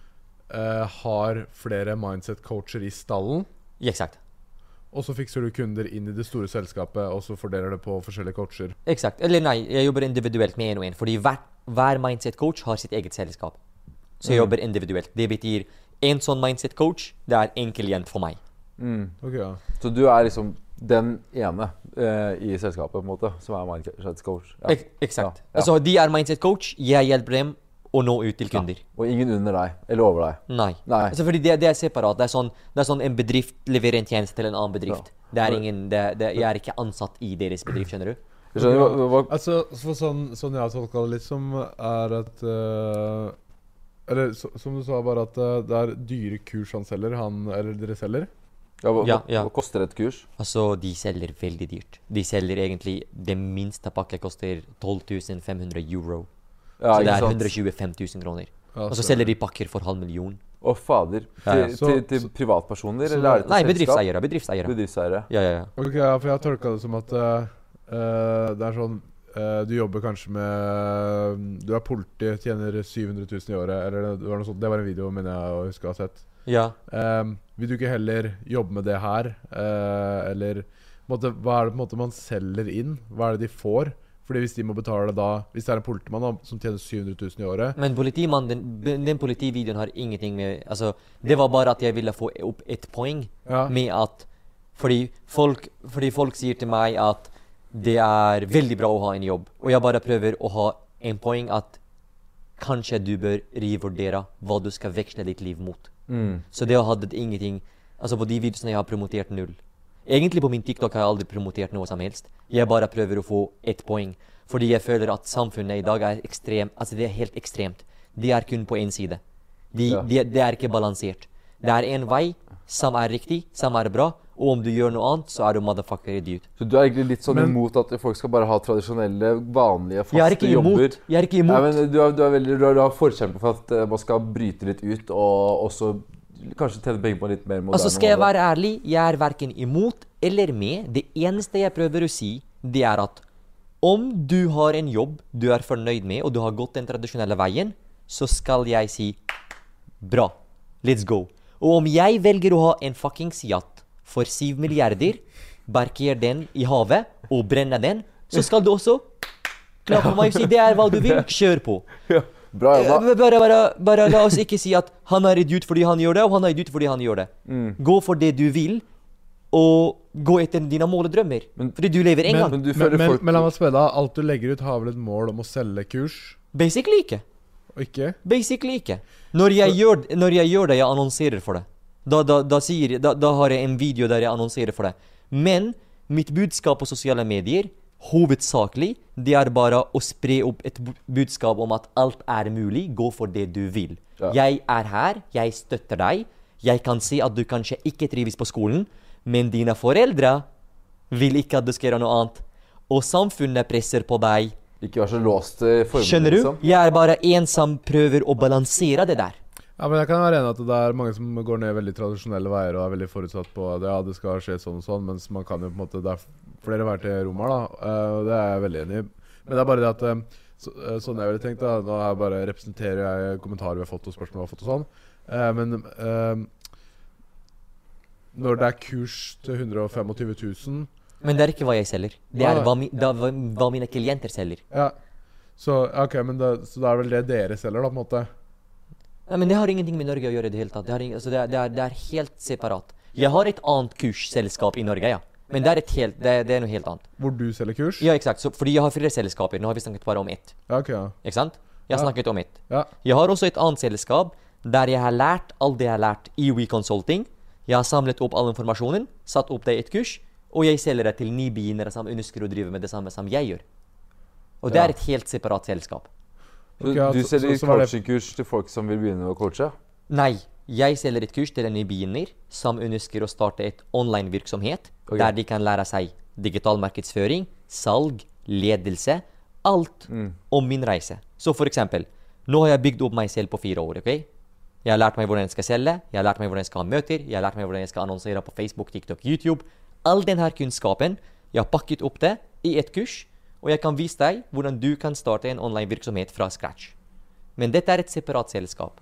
har flere mindset-coacher i stallen, Exakt. og så fikser du kunder inn i det store selskapet, og så fordeler det på forskjellige coacher. Exakt. Eller nei, jeg jobber individuelt med en og en, fordi hver mindset-coach har sitt eget selskap. Så jeg jobber individuelt. Det betyr en sånn mindset-coach, det er enkeltjent for meg. Ok, ja. Så du er liksom den ene i selskapet på en måte, som er mindset-coach. Ja. Exakt. Ja. Altså, de er mindset-coach, jeg hjelper dem å nå ut til kunder. Og ingen under deg, eller over deg. Nei. Nei. Altså, fordi det er separat. Det er sånn en bedrift leverer en tjeneste til en annen bedrift. Det er ingen, jeg er ikke ansatt i deres bedrift, skjønner du? Du skjønner hva Altså, for sånn jeg har tolket det litt som, er at eller som du sa, bare at det er dyre kurs han selger, eller dere selger. hva koster et kurs? Altså, de selger veldig dyrt. De selger egentlig, det minste pakke koster 12.500 euro. Ja, Så det ikke er sant? 125 000 kroner. Ja, Og så selger de pakker for 500 000. Å fader, Ja. til privatpersoner, eller er det til Nei, selskap? bedriftseiere. Bedriftseiere. Ja. Ok, ja, for jeg har tolket det som at det er sånn, du jobber kanskje med, du er politi, tjener 700 000 i året, eller det var noe sånt, det var en video, mener jeg å huske å ha sett. Ja. Vil du ikke heller jobbe med det her, eller hva er det på en måte man selger inn? Hva er det de får? Fordi hvis de må betale det da, hvis det er en politimann da, som tjener 700 000 i året. Men politimannen, den politivideoen har ingenting med, altså, det var bare at jeg ville få opp et poeng med at, fordi folk sier til meg at det er veldig bra å ha en jobb, og jeg bare prøver å ha en poeng at kanskje du bør revurdere hva du skal veksle ditt liv mot. Så det hadde ingenting, altså på de videoene jeg har promotert null. Egentlig på min TikTok har jeg aldri promotert noe som helst. Jeg bare prøver å få ett poeng, fordi jeg føler at samfunnet i dag er ekstremt, altså det er helt ekstremt. De er kun på en side. Det er ikke balansert. Det er en vei som er riktig, som er bra, og om du gjør noe annet, så er du motherfucker idiot. Så du er egentlig litt sånn imot at folk skal bare ha tradisjonelle, vanlige, faste jobber? Jeg er ikke imot. Nei, men du har forkjemper for at man skal bryte litt ut, og også kanskje tjene penger på litt mer moderne. Altså skal jeg være ærlig, jeg er hverken imot eller med. Det eneste jeg prøver å si, det er at om du har en jobb du er fornøyd med, og du har gått den tradisjonelle veien, så skal jeg si bra, let's go. Og om jeg velger å ha en fuckings yacht for 7 milliarder, parker den i havet og brenne den, så skal du også klare på meg og si det er hva du vil, kjør på. Bra jobba. Bare la oss ikke si at han er idiot fordi han gjør det, og han er idiot fordi han gjør det. Gå for det du vil, og gå etter dine mål og drømmer. Fordi du lever en gang. Men la meg spørre deg, alt du legger ut har vel et mål om å selge kurs? Basically ikke. Og ikke? Basically ikke. Når jeg gjør det, jeg annonserer for det. Da har jeg en video der jeg annonserer for det. Men mitt budskap på sosiale medier, hovedsakelig, det er bare å spre opp et budskap om at alt er mulig, gå for det du vil. Ja. Jeg er her, jeg støtter deg, jeg kan si at du kanskje ikke trives på skolen, men dine foreldre vil ikke at du skal gjøre noe annet. Og samfunnet presser på deg. Ikke vær så låst i formen. Skjønner du? Liksom. Jeg er bare en som prøver å balansere det der. Ja, men jeg kan være enig at det er mange som går ned veldig tradisjonelle veier og er veldig forutsatt på at ja, det skal skje sånn og sånn, mens man kan jo på en måte, det er flere veier til Roma da, og det er jeg veldig enig i. Men det er bare det at, sånn jeg ville tenkt da, nå representerer jeg kommentarer vi har fått og spørsmål vi har fått og sånn, men når det er kurs til 125 000. Men det er ikke hva jeg selger. Det er hva mine klienter selger. Ja, så ok, men så det er vel det dere selger da, på en måte? Ja, men det har ingenting med Norge å gjøre i det hele tatt. Det er helt separat. Jeg har et annet kursselskap i Norge, ja. Men det er noe helt annet. Hvor du selger kurs? Ja, exakt. Så, fordi jeg har flere selskaper. Nå har vi snakket bare om ett. Ja, ok, ja. Ikke sant? Jeg har snakket om ett. Ja. Jeg har også et annet selskap der jeg har lært alt det jeg har lært i WeConsulting. Jeg har samlet opp all informasjonen, satt opp det i et kurs, og jeg selger det til nybegynnere som ønsker å drive med det samme som jeg gjør. Og det er et helt separat selskap. Du, ja, du selger så var det- coachingkurs til folk som vil begynne å coache? Nei, jeg selger et kurs til en nybegynner som ønsker å starte et online-virksomhet, Ok. der de kan lære seg digital markedsføring, salg, ledelse, alt om min reise. Så for eksempel, nå har jeg bygd opp meg selv på 4 år, ok? Jeg har lært meg hvordan jeg skal selge, jeg har lært meg hvordan jeg skal ha møter, jeg har lært meg hvordan jeg skal annonsere på Facebook, TikTok, YouTube. All denne kunnskapen, jeg har pakket opp det i et kurs, og jeg kan vise deg hvordan du kan starte en online-virksomhet fra scratch. Men dette er et separat selskap.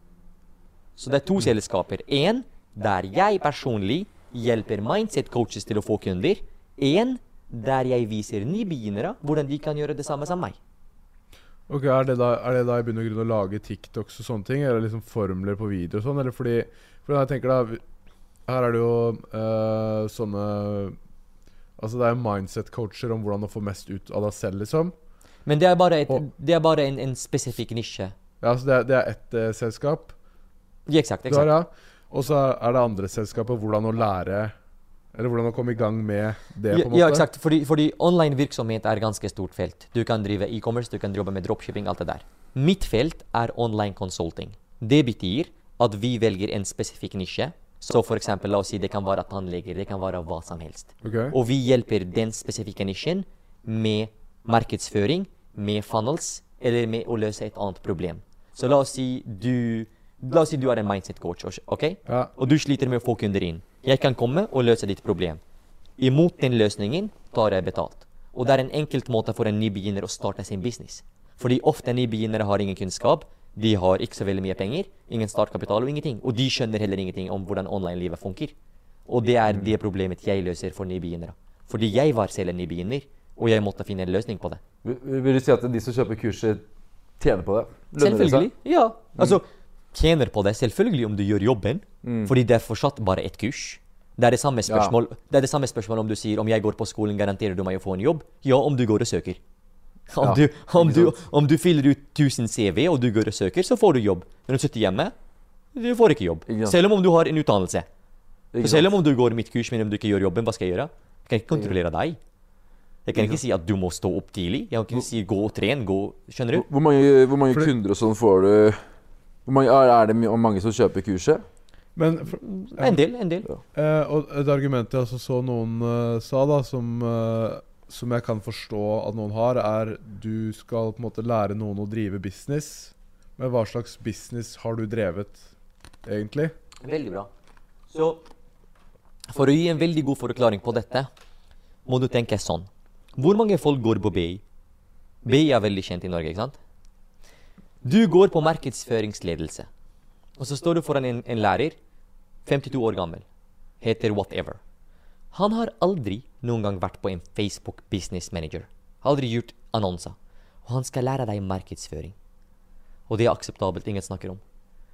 Så det er 2 selskaper. En, der jeg personlig hjelper mindset-coaches til å få kunder. En, der jeg viser nybegynnere hvordan de kan gjøre det samme som meg. Ok, er det da i bunn og grunn å lage TikToks og sånne ting? Eller liksom formler på video og sånn? Eller for jeg tenker da, her er det jo sånne... Altså det er mindset-coacher om hvordan å få mest ut av deg selv, liksom. Men det er bare, en spesifikk nisje. Ja, så det er ett selskap. Ja, exakt, Du har, exakt. ja. Og så er det andre selskapet hvordan å lære, eller hvordan å komme i gang med det, på en måte. Ja, exakt. Fordi online virksomhet er ganske stort felt. Du kan drive e-commerce, du kan jobbe med dropshipping, alt det der. Mitt felt er online consulting. Det betyr at vi velger en spesifikk nisje. Så for eksempel, la oss si det kan være tannleger, det kan være hva som helst. Ok. Og vi hjelper den spesifikke nisjen med markedsføring, med funnels, eller med å løse et annet problem. Så la oss si du er en mindset coach, ok? Ja. Og du sliter med å få kunder inn. Jeg kan komme og løse ditt problem. Imot den løsningen tar jeg betalt. Og det er en enkelt måte for en nybegynner å starte sin business. Fordi ofte nybegynnere har ingen kunnskap, de har ikke så veldig mye penger, ingen startkapital og ingenting. Og de skjønner heller ingenting om hvordan online-livet funker. Og det er det problemet jeg løser for nybegynnere. Fordi jeg var selv en nybegynner, og jeg måtte finne en løsning på det. Vil du si at de som kjøper kurset tjener på det? Lønner det seg? Selvfølgelig, ja. Altså, tjener på det selvfølgelig om du gjør jobben, fordi det er fortsatt bare et kurs. Det er det samme spørsmål, det er det samme spørsmål om du sier om jeg går på skolen, garanterer du meg å få en jobb? Ja, om du går og søker. Om du fyller ut 1000 CV og du går og søker, så får du jobb. Men du sitter hjemme, du får ikke jobb. Ikke sant. Selv om du har en utdannelse. Ikke Så selv sant? om du går mitt kurs, men om du ikke gjør jobben, hva skal jeg gjøre? Jeg kan ikke kontrollere deg. Jeg kan ikke si at du må stå opp tidlig. Jeg kan ikke si gå og tren, gå, skjønner du? Hvor mange kunder og sånn får du? Er det mange som kjøper kurset? Men En del. og et argument jeg også så noen sa da, som jeg kan forstå at noen har, er du skal på en måte lære noen å drive business. Men hva slags business har du drevet, egentlig? Veldig bra. Så for å gi en veldig god forklaring på dette, må du tenke sånn. Hvor mange folk går på BI? BI er veldig kjent i Norge, ikke sant? Du går på markedsføringsledelse. Og så står du foran en lærer, 52 år gammel, heter whatever. Han har aldri noen gang vært på en Facebook Business Manager. Aldri gjort annonser. Og han skal lære deg markedsføring. Og det er akseptabelt, ingen snakker om.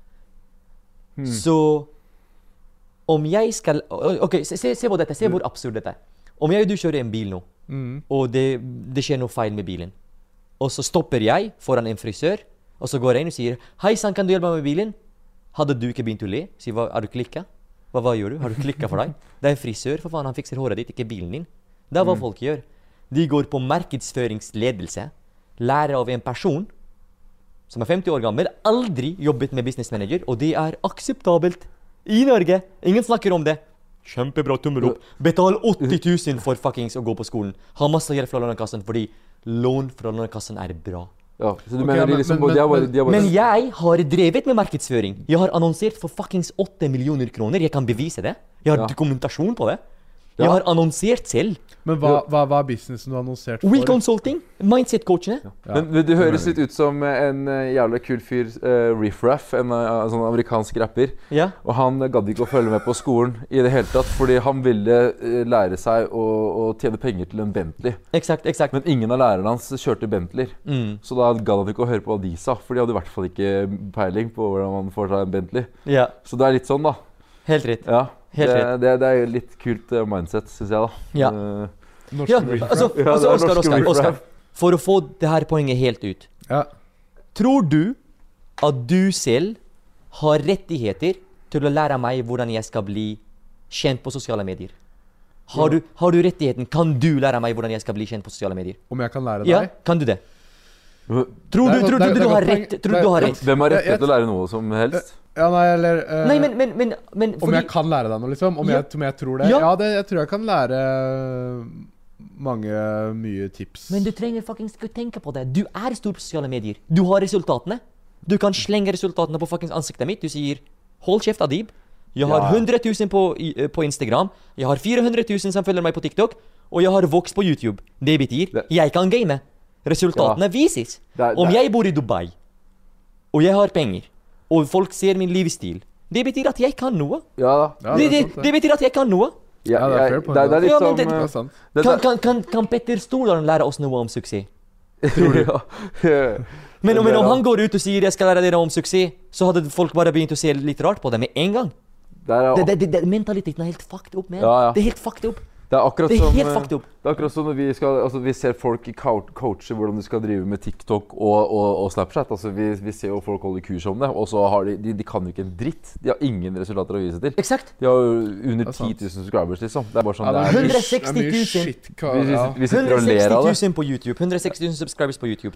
Så om jeg skal... Ok, se på dette, se hvor absurd dette er. Om jeg og du kjører en bil nå, og det skjer noe feil med bilen, og så stopper jeg foran en frisør, og så går jeg inn og sier, «Hei, sann, kan du hjelpe meg med bilen?» Hadde du ikke begynt å le? Sier, «Er du klikket? Hva gjør du? Har du klikket for deg?» Det er en frisør, for faen, han fikser håret ditt, ikke bilen din. Det er hva folk gjør. De går på markedsføringsledelse, lærer av en person som er 50 år gammel, aldri jobbet med business manager, og det er akseptabelt i Norge. Ingen snakker om det. Kjempebra, tommel opp. Betal 80 000 for fuckings å gå på skolen. Ha masse hjelp fra Lånekassen, fordi lån fra Lånekassen er bra. Ja, så du Ok, mener de men- liksom men- de har bare Men jeg har drevet med markedsføring. Jeg har annonsert for fuckings 8 millioner kroner. Jeg kan bevise det. Jeg har Ja. dokumentasjon på det. Jeg Ja. har annonsert selv. Men hva er businessen du har annonsert for? WeConsulting, mindset-coachene. Men det høres litt ut som en jævla kul fyr, Riff Raff, en sånn amerikansk rapper. Ja. Og han gadd ikke å følge med på skolen i det hele tatt, fordi han ville lære seg å tjene penger til en Bentley. Exakt. Men ingen av lærerne hans kjørte Bentleyer. Så da gadd han ikke å høre på hva de sa, for de hadde i hvert fall ikke peiling på hvordan man får seg en Bentley. Ja, Så det er litt sånn, da. helt rett. Ja. Helt rett. Det er litt kult mindset, synes jeg da. Ja. Norske Ja, brief. altså, Ja, det er norske Oskar. For å få det her poenget helt ut. Ja. Tror du at du selv har rettigheter til å lære meg hvordan jeg skal bli kjent på sosiale medier? Har du rettigheten? Kan du lære meg hvordan jeg skal bli kjent på sosiale medier? Om jeg kan lære deg? Ja, kan du det? Tror Det er du godt du har poeng. rett? Tror du du har rett? Hvem har rettighet til å lære noe som helst? Ja, nei, eller Nei, men Om jeg kan lære deg noe, liksom? Om jeg tror det? Ja. Ja, jeg tror jeg kan lære mye tips. Men du trenger fuckings ikke tenke på det. Du er stor på sosiale medier. Du har resultatene. Du kan slenge resultatene på fuckings ansiktet mitt. Du sier 'hold kjeft, Adib'. Jeg har 100 000 på Instagram. Jeg har 400 000 som følger meg på TikTok. Og jeg har vokst på YouTube. Det betyr jeg kan game. Resultatene vises. Om jeg bor i Dubai, og jeg har penger, og folk ser min livsstil, det betyr at jeg kan noe. Ja, Ja, det er sant, Det betyr at jeg kan noe. Ja, det er fair point, det er litt Ja, men som det- Det er sant. Kan Petter Stordalen lære oss noe om suksess? Ja. Men om han går ut og sier 'jeg skal lære dere om suksess', så hadde folk bare begynt å se litt rart på det med en gang. Mentaliteten er helt fucked up, man. Ja, ja. Det er helt fucked up. Det er akkurat Det er som, helt fucked up. Det er akkurat som når vi ser folk coache hvordan de skal drive med TikTok og Snapchat. Altså vi ser jo folk holde kurs om det, og så har de kan jo ikke en dritt. De har ingen resultater å vise til. Exakt. De har jo under er sant. 10 000 subscribers, liksom. Det er bare sånn Ja, det er. 160 000. Vi sitter og ler av 160 det. 000 på YouTube, 160 000 subscribers på YouTube,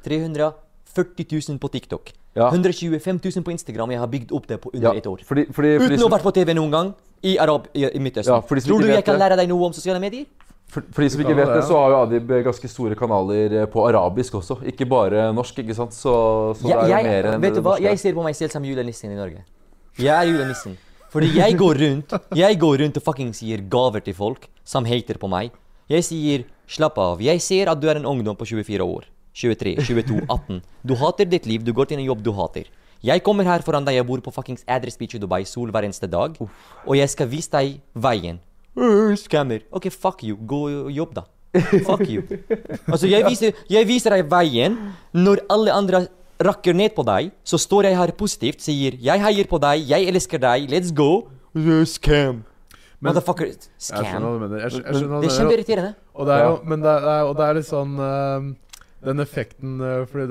340 000 på TikTok, Ja. 125 000 på Instagram. Jeg har bygd opp det på Ja, under et år. fordi Uten å som- ha vært på TV noen gang i Midtøsten. Ja, for de som Tror ikke du vet jeg kan det- lære deg noe om sosiale medier? For de som ikke vet det, så har jo Adib ganske store kanaler på arabisk også. Ikke bare norsk, ikke sant? Så det er jo mer enn vet du det hva? norske. Jeg ser på meg selv som julenissen i Norge. Jeg er julenissen. Fordi jeg går rundt og fucking sier gaver til folk som hater på meg. Jeg sier, slapp av. Jeg ser at du er en ungdom på 24 år. 23, 22, 18. Du hater ditt liv, du går til en jobb du hater. Jeg kommer her foran deg, jeg bor på fuckings Address Beach i Dubai, sol hver eneste dag. Og jeg skal vise deg veien. Scammer. Ok, fuck you. Gå og jobb da. Fuck you. Altså, jeg viser deg veien. Når alle andre rakker ned på deg, så står jeg her positivt, sier jeg heier på deg, jeg elsker deg, let's go. Scam. Men- Motherfucker. Jeg Scam. skjønner hva du mener. Jeg skjønner hva Det du er mener. kjempeirriterende. Og det er jo, men det er litt sånn den effekten fordi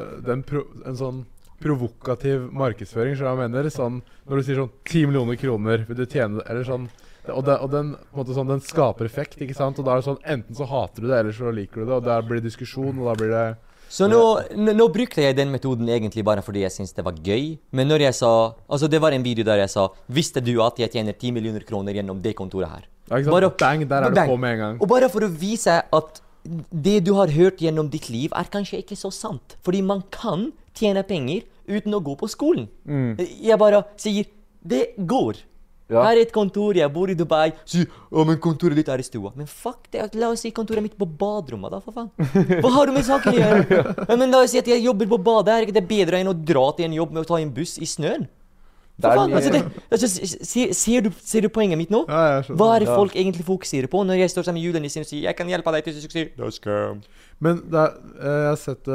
en sånn provokativ markedsføring, så jeg mener sånn når du sier sånn 10 millioner kroner vil du tjene, eller sånn og den, på en måte sånn, den skaper effekt, ikke sant? Og da er det sånn enten så hater du det, eller så liker du det, og der blir det diskusjon, og da blir det Så nå brukte jeg den metoden egentlig bare fordi jeg syntes det var gøy. Men når jeg sa Altså, det var en video der jeg sa visste du at jeg tjener 10 millioner kroner gjennom det kontoret her? ja, ikke sant? Bang, der er du bang. på med en gang. Og bare for å vise at det du har hørt gjennom ditt liv, er kanskje ikke så sant. Fordi man kan tjene penger uten å gå på skolen. Jeg bare sier det går. Ja. Her er et kontor, jeg bor i Dubai. Sier men kontoret ditt er i stua. Men fuck det, la oss si kontoret mitt på baderommet, da, for faen. Hva har du med saken å gjøre? Ja, men la oss si at jeg jobber på badet. Er ikke det bedre enn å dra til en jobb med å ta en buss i snøen? Det er Faen, mye- altså ser du poenget mitt nå? Ja, jeg skjønner. Hva er det folk egentlig fokuserer på når jeg står sammen med julenissen og sier 'jeg kan hjelpe deg til suksess'? Det er scam. Men jeg har sett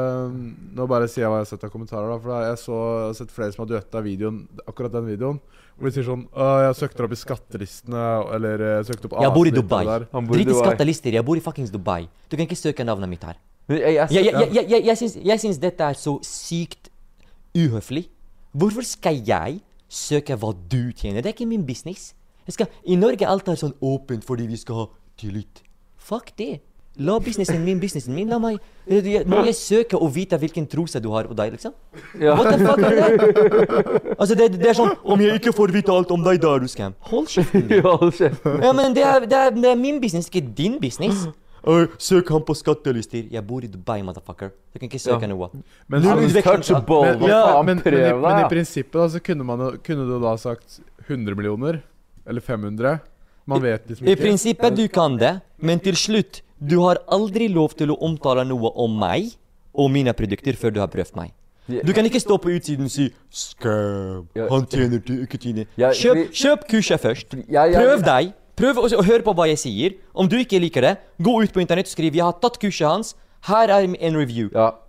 nå bare sier jeg hva jeg har sett av kommentarer, da. For jeg har sett flere som har døtta videoen, akkurat den videoen. Hvor de sier sånn 'Jeg søkte opp i skattelistene', eller 'Jeg søkte opp Jeg bor i avsnittet Dubai. der'. Han bor i Drit i Dubai. skattelister. Jeg bor i fuckings Dubai. Du kan ikke søke navnet mitt her. Men Jeg syns dette er så sykt uhøflig. Hvorfor skal jeg søke hva du tjener? Det er ikke min business. I Norge alt er sånn åpent fordi vi skal ha tillit. Fuck det. La businessen min. La meg Må jeg søke og vite hvilken trose du har på deg, liksom? Ja. What the fuck er det? Altså, det er sånn om jeg ikke får vite alt om deg, da er du scam. Hold kjeften din. Ja, hold kjeft. Ja, men det er min business, ikke din business. Søk han på skattelister. Jeg bor i Dubai, motherfucker. Du kan ikke søke noe. Men, Null men, utveksling. Untouchable. Hva ja, faen, men, prøv i deg. prinsippet da, så kunne du da sagt 100 millioner? Eller 500? Man vet liksom I ikke. prinsippet du kan det, men til slutt du har aldri lov til å omtale noe om meg og mine produkter før du har prøvd meg. Du kan ikke stå på utsiden og si 'Scam', Ja. han tjener du ikke tjener. Ja, Kjøp kurset først. Jeg- Prøv deg. Prøv å høre på hva jeg sier. Om du ikke liker det, gå ut på internett og skriv 'Jeg har tatt kurset hans. Her er en review'. Ja.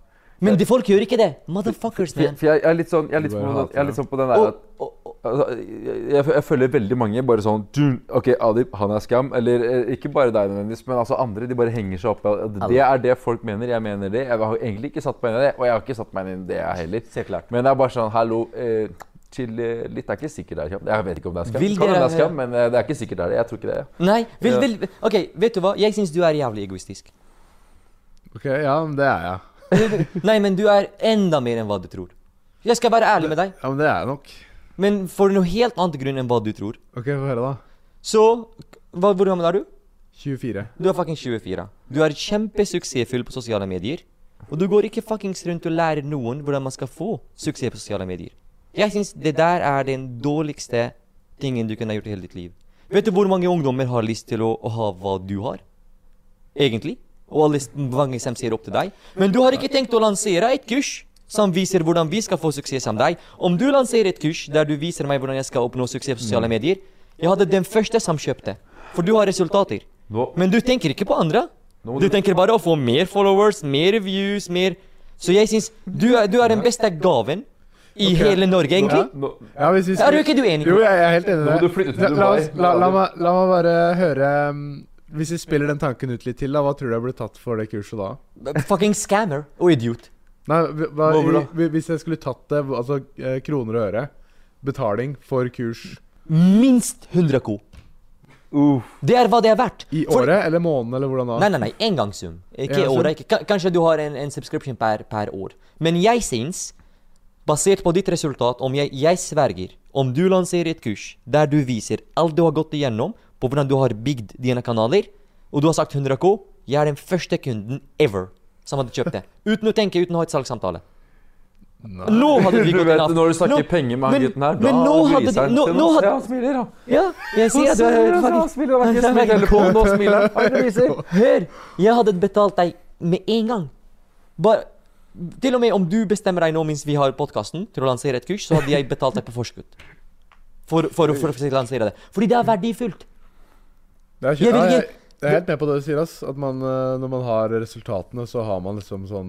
Men de folk gjør ikke det. Motherfuckers, man. For jeg er litt sånn, jeg er litt sånn på den der at altså, jeg føler veldig mange bare sånn ok, Adib, han er scam. Eller ikke bare deg nødvendigvis, men altså andre, de bare henger seg opp. Det er det folk mener, jeg mener det. Jeg har egentlig ikke satt meg inn i det, og jeg har ikke satt meg inn i det jeg heller. Så klart. Men det er bare sånn, hallo, chill litt, det er ikke sikkert det er scam. Jeg vet ikke om det er scam. Kan det er scam, men det er ikke sikkert det er det. Jeg tror ikke det. Nei, ok, vet du hva? Jeg synes du er jævlig egoistisk. Ok, ja, men det er jeg. Nei, men du er enda mer enn hva du tror. Jeg skal være ærlig med deg. Ja, men det er jeg nok. Men for noe helt annet grunn enn hva du tror. Ok, få høre da. Så, hvor gammel er du? 24. Du er fucking 24. Du er kjempesuksessfull på sosiale medier. Og du går ikke fuckings rundt og lærer noen hvordan man skal få suksess på sosiale medier. Jeg synes det der er den dårligste tingen du kunne gjort i hele ditt liv. Vet du hvor mange ungdommer har lyst til å ha hva du har? Egentlig. Og alle mange som ser opp til deg. Men du har ikke tenkt å lansere et kurs som viser hvordan vi skal få suksess som deg. Om du lanserer et kurs der du viser meg hvordan jeg skal oppnå suksess på sosiale medier, jeg hadde den første som kjøpte. For du har resultater. Men du tenker ikke på andre. Du tenker bare å få mer followers, mer views, mer. Så jeg synes du er den beste gaven i hele Norge, egentlig. Ja, Er du ikke du enig? Jo, jeg er helt enig i det. Nå må du flytte til Dubai. La meg bare høre hvis vi spiller den tanken ut litt til, da, hva tror du jeg ble tatt for det kurset da? Fucking scammer og idiot. Nei, hvis jeg skulle tatt det, altså kroner og øre, betaling for kurs. Minst 100 ko. Det er hva det er verdt. I året, eller måneden, eller hvordan da? Nei, engangssum. Ikke året. Kanskje du har en subscription per år. Men jeg synes, basert på ditt resultat, om jeg sverger, om du lanserer et kurs der du viser alt du har gått igjennom, på hvordan du har bygd dine kanaler, og du har sagt 100 k, jeg er den første kunden ever som hadde kjøpt det. Uten å tenke, uten å ha et salgssamtale. Nå hadde vi gått inn av. Når du snakker penger med han gutten her, da viser han til oss. Ja, han smiler da. Ja, jeg sier at du er han smiler, han har ikke smilt telefonen, nå smiler han. Hør, jeg hadde betalt deg med en gang. Til og med om du bestemmer deg nå mens vi har podcasten til å lansere et kurs, så hadde jeg betalt deg på forskudd. For å lansere det. Fordi det er verdifullt. Jeg er helt med på det du sier, ass. At når man har resultatene, så har man liksom sånn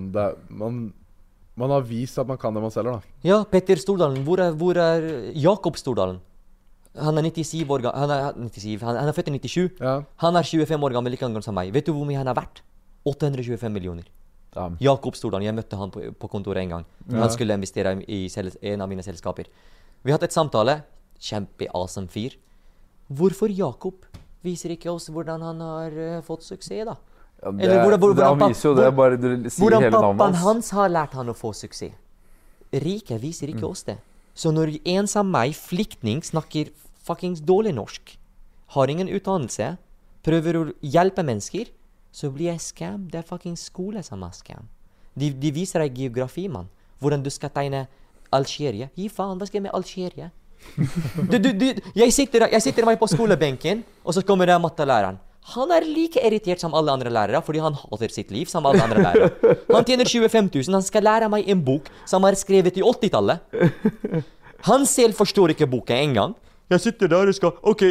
man har vist at man kan det man selger, da. Ja, Petter Stordalen. Hvor er Jakob Stordalen? Han er 97 år gammel. Han er født i 97. Ja. Han er 25 år gammel, like gammel som meg. Vet du hvor mye han er verdt? 825 millioner. Jakob Stordalen. Jeg møtte han på kontoret en gang. Han skulle investere i en av mine selskaper. Vi hadde et samtale. Kjempe-awesome fyr. Hvorfor Jakob viser ikke oss hvordan han har fått suksess, da? Ja, han viser jo det, bare du sier hele navnet hans. Hvordan pappaen hans har lært han å få suksess. Rike viser ikke oss det. Så når en som meg, flyktning, snakker fuckings dårlig norsk, har ingen utdannelse, prøver å hjelpe mennesker, så blir jeg scam. Det er fucking skole som er scam. De viser deg geografi, man. Hvordan du skal tegne Algerie. Gi faen, hva skal jeg med Algerie? Jeg sitter meg på skolebenken, og så kommer det mattelæreren. Han er like irritert som alle andre lærere, fordi han hater sitt liv som alle andre lærere. Han tjener 25 000, han skal lære meg en bok som er skrevet i 80-tallet. Han selv forstår ikke boka engang. Jeg sitter der og skal,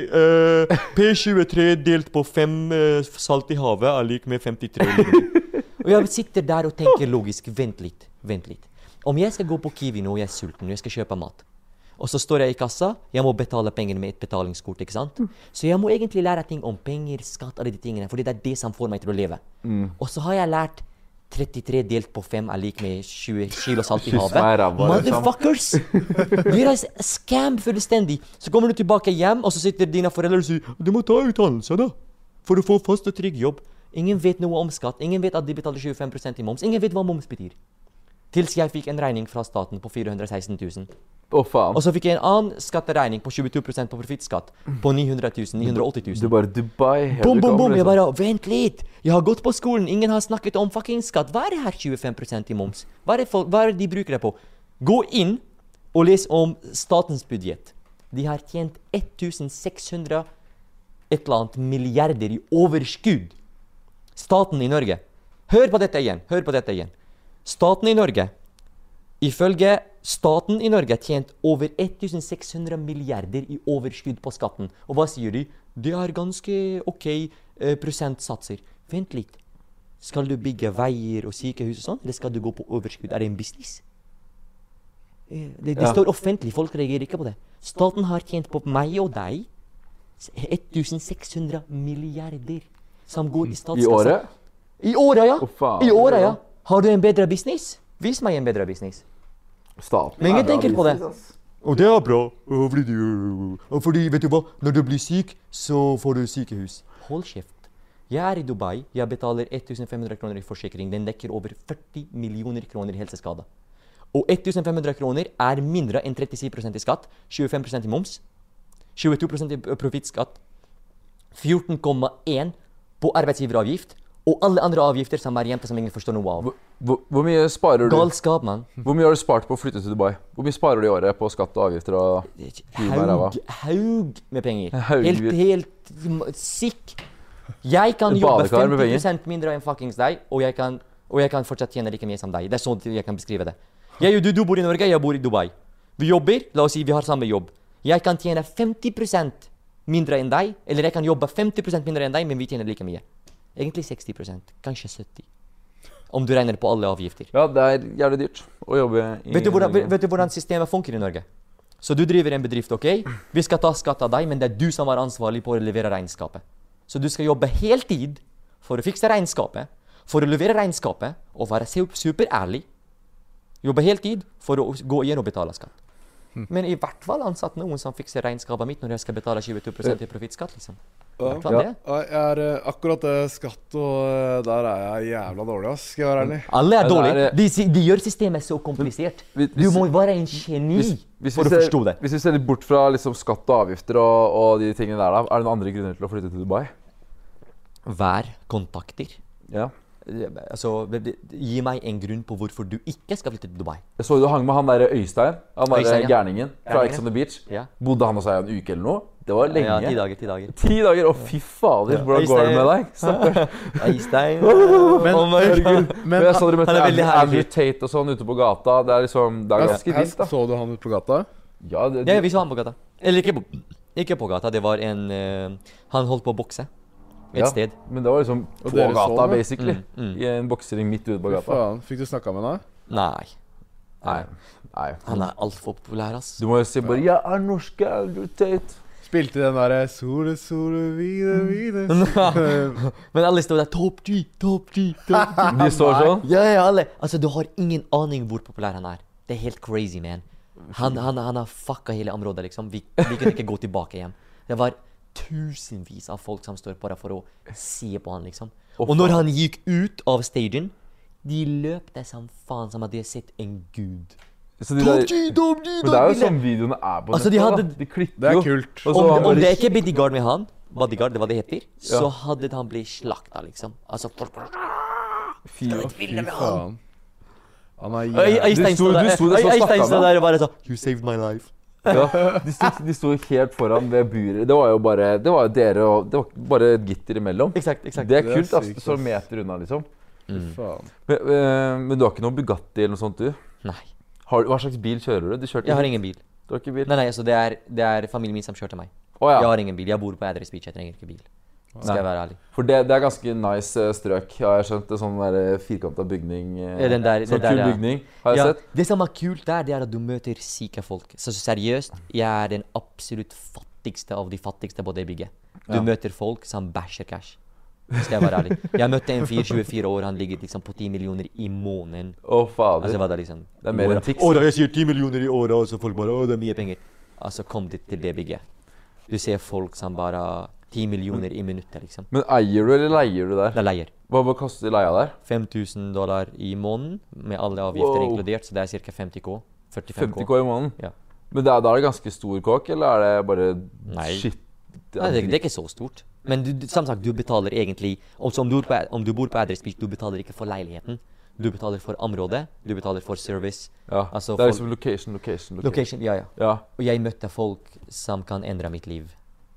P23 delt på 5 salt i havet er lik med 53. Og jeg sitter der og tenker logisk, vent litt. Om jeg skal gå på Kiwi nå, jeg er sulten, jeg skal kjøpe mat. Og så står jeg i kassa, jeg må betale penger med et betalingskort, ikke sant? Så jeg må egentlig lære ting om penger, skatt, alle de tingene, fordi det er det som får meg til å leve. Og så har jeg lært 33 delt på 5 er lik med 20 kilo salt i havet. Motherfuckers! Vi er scam fullstendig. Så kommer du tilbake hjem, og så sitter dine foreldre og sier, du må ta utdannelse da, for å få fast og trygg jobb. Ingen vet noe om skatt, ingen vet at de betaler 25% i moms, ingen vet hva moms betyr. Til jeg fikk en regning fra staten på 416 000. Og så fikk jeg en annen skatteregning på 22% på profittskatt på 900 000, 980 000. Du bare Dubai. Bom. Jeg bare, vent litt. Jeg har gått på skolen, ingen har snakket om fucking skatt. Hva er det her 25% i moms? Hva er det de bruker det på? Gå inn og les om statens budget. De har tjent 1600 et eller annet milliarder i overskudd. Staten i Norge. Hør på dette igjen. Staten i Norge, ifølge staten i Norge, tjent over 1600 milliarder i overskudd på skatten. Og hva sier de? Det er ganske ok prosentsatser. Vent litt. Skal du bygge veier og sykehus og sånn, eller skal du gå på overskudd? Er det en business? Det står offentlig, folk reagerer ikke på det. Staten har tjent på meg og deg 1600 milliarder som går i statskassa. I året? I året, ja. faen. I året, ja. Har du en bedre business? Vis meg en bedre business. Staten Men ingen er bra tenker på det. business, ass. Og det er bra. Fordi, vet du hva? Når du blir syk, så får du sykehus. Hold kjeft. Jeg er i Dubai. Jeg betaler 1500 kroner i forsikring. Den dekker over 40 millioner kroner i helseskade. Og 1500 kroner er mindre enn 36% i skatt, 25% i moms, 22% i profittskatt, 14,1% på arbeidsgiveravgift, og alle andre avgifter som er jente som ingen forstår noe av. Hvor mye sparer du? Galskap, mann. Hvor mye har du spart på å flytte til Dubai? Hvor mye sparer du i året på skatt og avgifter og Haug med penger. Haug. Helt sick. Jeg kan Et jobbe badekar med 50% mindre enn fuckings deg, og jeg kan fortsatt tjene like mye som deg. Det er sånn jeg kan beskrive det. Du bor i Norge, jeg bor i Dubai. Vi jobber, la oss si vi har samme jobb. Jeg kan tjene 50% mindre enn deg, eller jeg kan jobbe 50% mindre enn deg, men vi tjener like mye. Egentlig 60%, kanskje 70%. Om du regner på alle avgifter. Ja, det er jævlig dyrt å jobbe i Vet du hvordan systemet funker i Norge? Så du driver en bedrift, ok? Vi skal ta skatt av deg, men det er du som er ansvarlig på å levere regnskapet. Så du skal jobbe heltid for å fikse regnskapet, for å levere regnskapet, og være superærlig. Jobbe heltid for å gå igjen og betale skatt. Men i hvert fall ansatt noen som fikser regnskapet mitt når jeg skal betale 22% i profittskatt, liksom. I hvert fall det. Akkurat det skatt og der er jeg jævla dårlig, ass. Skal jeg være ærlig. Alle er dårlige. De gjør systemet så komplisert. Du må være en geni for å forstå det. Hvis vi ser litt bort fra liksom, skatt og avgifter og de tingene der, da, er det noen andre grunner til å flytte til Dubai? Vær kontakter. Ja. Altså, gi meg en grunn på hvorfor du ikke skal flytte til Dubai. Jeg så du hang med han der Øystein, han der Øystein, ja. gærningen fra Gærningen. Ex on the Beach. Ja. Bodde han hos deg en uke eller noe? Det var lenge. Ja, 10 dager. 10 dager, å fy fader, hvordan går det med deg? Øystein. Men jeg så dere møtte han er veldig herlig. Andrew Tate og sånn ute på gata. Det er liksom, det er ganske vilt, da. Så du han ute på gata? Ja, Ja, vi så han på gata. Eller ikke på gata, det var en han holdt på å bokse et sted. Men det var liksom Og på dere så gata, det? basically. I en boksering midt ute på gata. Faen, fikk du snakka med henne? Nei. Nei. Han er altfor populær, ass. Du må jo si bare 'Jeg er norske Andrew Tate'. Spilte den derre Sole, sole, vide. Men alle står der Top G, Top G, Top G. De står sånn. Ja, alle. Altså, du har ingen aning hvor populær han er. Det er helt crazy, man. Han har fucka hele området, liksom. Vi kunne ikke gå tilbake hjem. Det var tusenvis av folk som står bare for å se på han, liksom. Og når han gikk ut av stagen, de løpte som faen som at de hadde sett en gud. Så de der, Top G, men det er jo sånn videoene er på Altså, de nettet, hadde- da. De klipper Det er jo. kult. Og så han Om bare- det ikke er bodyguard med han, bodyguard, det var det heter, så hadde han blitt slakta, liksom. Altså, Fy, Fy faen. Han er Øystein Du sto der og snakket med der og bare sånn You saved my life. Ja, de sto helt foran ved buret. Det var jo bare Det var jo dere og Det var bare et gitter imellom. Exakt. Det er Det er kult, ass. sykt, Så ass. meter unna, liksom. faen. Men du har ikke noe Bugatti eller noe sånt, du? Nei, Hva slags bil kjører du? Du kjørte jeg har ingen bil. Du har ikke bil? Nei, altså det er familien min som kjørte meg. Å ja. Jeg har ingen bil. Jeg bor på Address Beach, jeg trenger ikke bil. Skal jeg være ærlig. For det er ganske nice strøk, har jeg skjønt. Det er sånn der firkanta bygning. Den der, Sånn den der, kul ja. bygning, har jeg Ja, sett. det som er kult der, det er at du møter syke folk. Så seriøst, jeg er den absolutt fattigste av de fattigste på det bygget. Du Ja. møter folk som bæsjer cash. Skal jeg være ærlig. Jeg møtte en fyr 24 år, han ligger liksom på 10 millioner i måneden. Å, fader. Altså, hva det liksom? Det er mer enn Tix. Åra, jeg sier 10 millioner i året, og så folk bare Å, det er mye penger. Altså, kom dit til det bygget. Du ser folk som bare 10 millioner i minuttet, liksom. Men eier du eller leier du der? Det er leier. Hva koster leia der? $5,000 i måneden, med alle avgifter Wow. inkludert, så det er ca. 50K. 50 K i måneden? Ja. Men da er det ganske stor kåk, eller er det bare Nei. shit? Nei, det er ikke så stort. Men som sagt, du betaler egentlig også om du bor på Address Beach, du betaler ikke for leiligheten. Du betaler for området, du betaler for service. Ja, Altså, det er folk- liksom location. Location, ja. Ja. Og jeg møtte folk som kan endre mitt liv.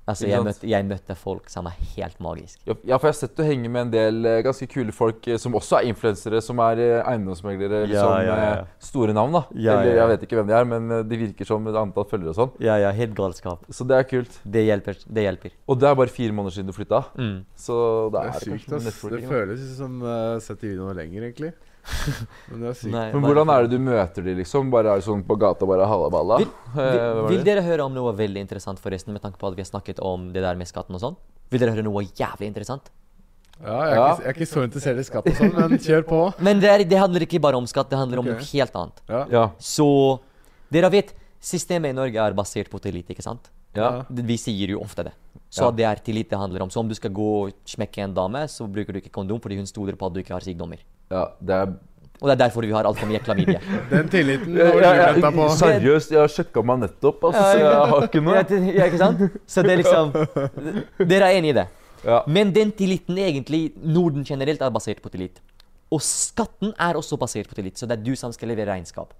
Altså, Ikke sant? jeg møtte folk som helt magisk. Ja, for jeg har sett du henge med en del ganske kule folk som også influencere, som eiendomsmeglere, liksom store navn da. Eller jeg vet ikke hvem de men de virker som et antall følgere og sånn. Ja, helt galskap. Så det kult. Det hjelper. Og det bare 4 måneder siden du flyttet. Så det Det er sykt, kanskje ass. networking, Det føles som sett i videoene lenger, egentlig. Men det er sykt. Nei, Men hvordan det du møter de liksom? Bare sånn på gata, bare halla balla? Vil dere høre om noe veldig interessant forresten, med tanke på at vi har snakket om det der med skatten og sånn? Vil dere høre noe jævlig interessant? Ja, jeg er ikke så interessert i skatt og sånn, men kjør på. Men det handler ikke bare om skatt, det handler om noe helt annet. Ja. Så dere vet, systemet i Norge er basert på tillit, ikke sant? Ja. Vi sier jo ofte det. Så det er tillit det handler om. Så om du skal gå og smekke en dame, så bruker du ikke kondom fordi hun stoler på at du ikke har sykdommer. Ja, det Og det er derfor vi har alt for mye klamydia. Den tilliten har du ventet på. Seriøst, jeg har sjekket meg nettopp, altså, så jeg har ikke noe. Ja, ikke sant? Så det er liksom Dere er enige i det. Ja. Men den tilliten egentlig, Norden generelt, er basert på tillit. Og skatten er også basert på tillit, så det er du som skal levere regnskap.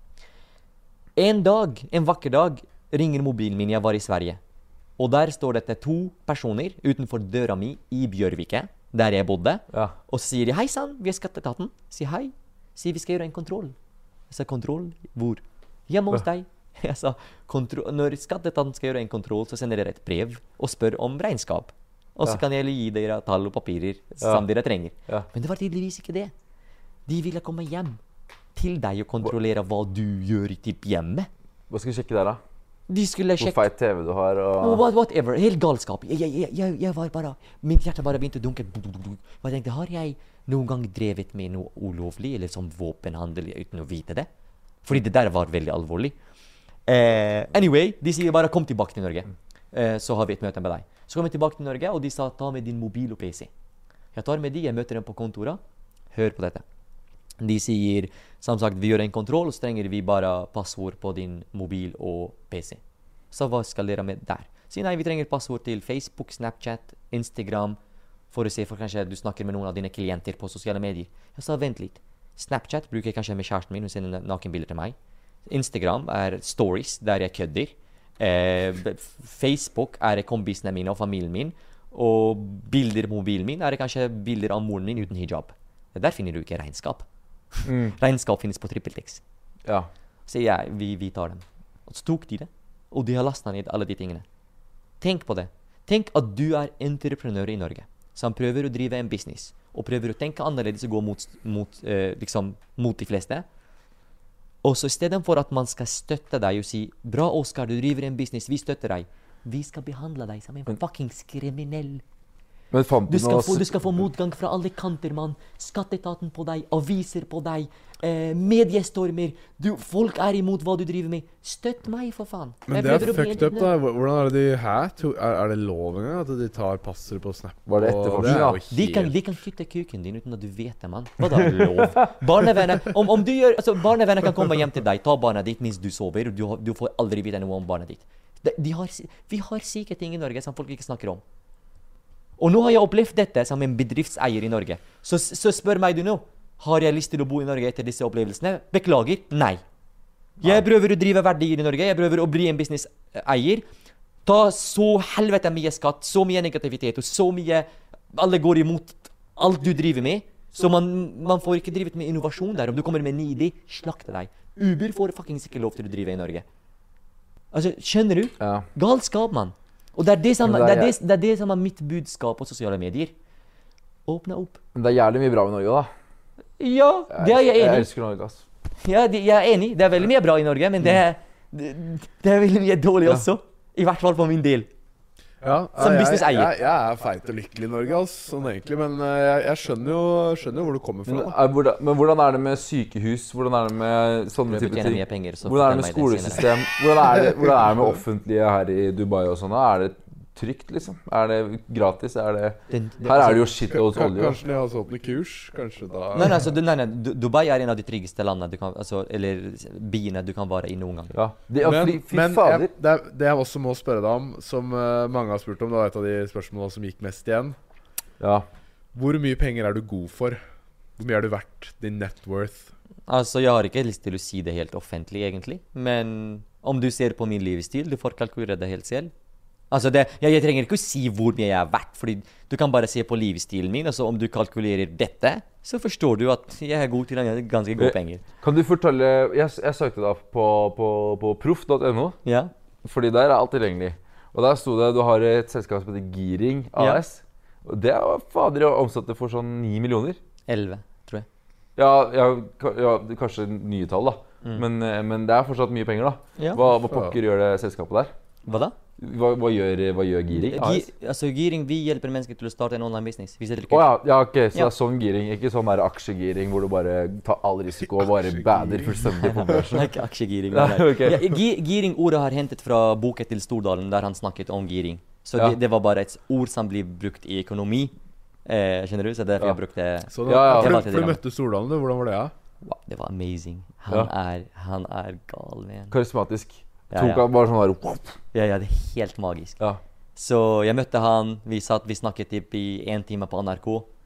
En vakker dag, ringer mobilen min, jeg var i Sverige. Og der står det 2 personer utenfor døra mi i Bjørvike, der jeg bodde. Ja. Og så sier de, hei sann, vi er skatteetaten. Sier hei. Sier vi skal gjøre en kontroll. Jeg sa, kontroll? Hvor? Hjemme hos deg. Jeg sa, når skatteetaten skal gjøre en kontroll, så sender dere et brev og spør om regnskap. Og så kan jeg gi dere tall og papirer som dere trenger. Ja. Men det var tydeligvis ikke det. De ville komme hjem til deg og kontrollere hva du gjør i typ hjemme. Hva skal vi sjekke der da? De skulle Hvor sjekke feit TV du har og... whatever, helt galskap. Jeg var bare, mitt hjerte bare begynte å dunke. Og jeg tenkte, har jeg noen gang drevet med noe ulovlig, eller som våpenhandel, uten å vite det? Fordi det der var veldig alvorlig. Anyway, de sier bare, kom tilbake til Norge. Så har vi et møte med deg. Så kom jeg tilbake til Norge, og de sa, ta med din mobil og PC. Jeg tar med de, jeg møter dem på kontoret. Hør på dette. De sier, som sagt, vi gjør en kontroll, og så trenger vi bare passord på din mobil og PC. Så hva skal dere med der? Sier nei, vi trenger passord til Facebook, Snapchat, Instagram, for å se, for kanskje du snakker med noen av dine klienter på sosiale medier. Jeg sa, vent litt. Snapchat bruker jeg kanskje med kjæresten min, hun sender nakenbilder til meg. Instagram er stories, der jeg kødder. Facebook er kompisene mine og familien min. Og bilder på mobilen min er kanskje bilder av moren min uten hijab. Der finner du ikke regnskap. Regnskap finnes på TrippelTex. Ja. Så vi tar dem. Og så tok de det. Og de har lastet ned alle de tingene. Tenk på det. Tenk at du er entreprenør i Norge, som prøver å drive en business, og prøver å tenke annerledes og gå mot de fleste. Og så i stedet for at man skal støtte deg og si, bra Oskar, du driver en business, vi støtter deg. Vi skal behandle deg som en fuckings kriminell. Men fant Du skal få motgang fra alle kanter, mann. Skatteetaten på deg, aviser på deg, mediestormer. Folk er imot hva du driver med. Støtt meg, for faen. Men det er fucked up, da. Hvordan er det er det lov engang at de tar passer på Snap? Var det etterforskning, Det er ja? jo helt- De kan kutte kuken din uten at du vet det, mann. Hva da, lov? Barnevernet, om du gjør, altså, barnevernet kan komme hjem til deg, ta barnet ditt mens du sover, og du får aldri vite noe om barnet ditt. Vi har syke ting i Norge som folk ikke snakker om. Og nå har jeg opplevd dette som en bedriftseier i Norge. Så spør meg du nå, har jeg lyst til å bo i Norge etter disse opplevelsene? Beklager, nei. Jeg prøver å drive verdier i Norge, jeg prøver å bli en businesseier. Ta så helvete mye skatt, så mye negativitet, og så mye alle går imot alt du driver med. Så man får ikke drivet med innovasjon der. Om du kommer med en idé, slakte deg. Uber får fucking ikke lov til å drive i Norge. Altså, skjønner du? Ja. Galskap, mann. Og det er det som, Men det er det som er mitt budskap på sosiale medier. Åpne opp. Men det er jævlig mye bra i Norge, da. Ja, det er jeg Jeg enig i. elsker Norge, ass. Ja, jeg er enig. Det er veldig mye bra i Norge, men det er veldig mye dårlig også. I hvert fall for min del. Ja, Som businesseier. Jeg er feit og lykkelig i Norge, sånn egentlig. Men jeg skjønner jo hvor du kommer fra. Da. Men hvordan er det med sykehus? Hvordan er det med sånne Prøver å type tjene ting? mye penger, så Hvordan er det med fortell meg det senere. skolesystem? Hvordan er det med offentlige her i Dubai og sånn? Er det trygt, liksom? Er det gratis? Her er det jo shit og olje. Kanskje de har sånne kurs? Kanskje da Nei, Dubai er en av de tryggeste landene du kan, altså, eller byene du kan være i noen gang. Ja. Fy Men fader. det jeg også må spørre deg om, som mange har spurt om, det var et av de spørsmålene som gikk mest igjen. Ja. Hvor mye penger er du god for? Hvor mye er du verdt? Din net worth? Altså, jeg har ikke lyst til å si det helt offentlig, egentlig. Men om du ser på min livsstil, du får kalkulere det helt selv. Altså jeg trenger ikke å si hvor mye jeg er verdt, fordi du kan bare se på livsstilen min, altså om du kalkulerer dette, så forstår du at jeg er god til ganske gode penger. Kan du fortelle, jeg søkte da på proff.no, Ja. fordi der alt tilgjengelig. Og der stod det, du har et selskap som heter Giring AS, og det var fader å omsette for sånn 9 millioner. 11, tror jeg. Ja, kanskje nye tall da, men det er fortsatt mye penger da. Ja. Hva pokker gjør det selskapet der? Hva da? Hva gjør Giring AS? Altså Giring, vi hjelper mennesker til å starte en online business. Vi setter Ok, så det er sånn Giring, ikke sånn der aksjegiring hvor du bare tar all risiko og bare bader fullstendig på børsen. Nei, ikke aksjegiring. Nei, ok. Giring-ordet har hentet fra boken til Stordalen, der han snakket om giring. Så det var bare et ord som blir brukt i økonomi. Skjønner du? Så derfor jeg brukte... Så for du møtte Stordalen, hvordan var det? Wow, det var amazing. Han er gal, man. Karismatisk. Ja. Bare sånn der... Ja, det er helt magisk. Ja. Så jeg møtte han, vi snakket i 1 time på NRK.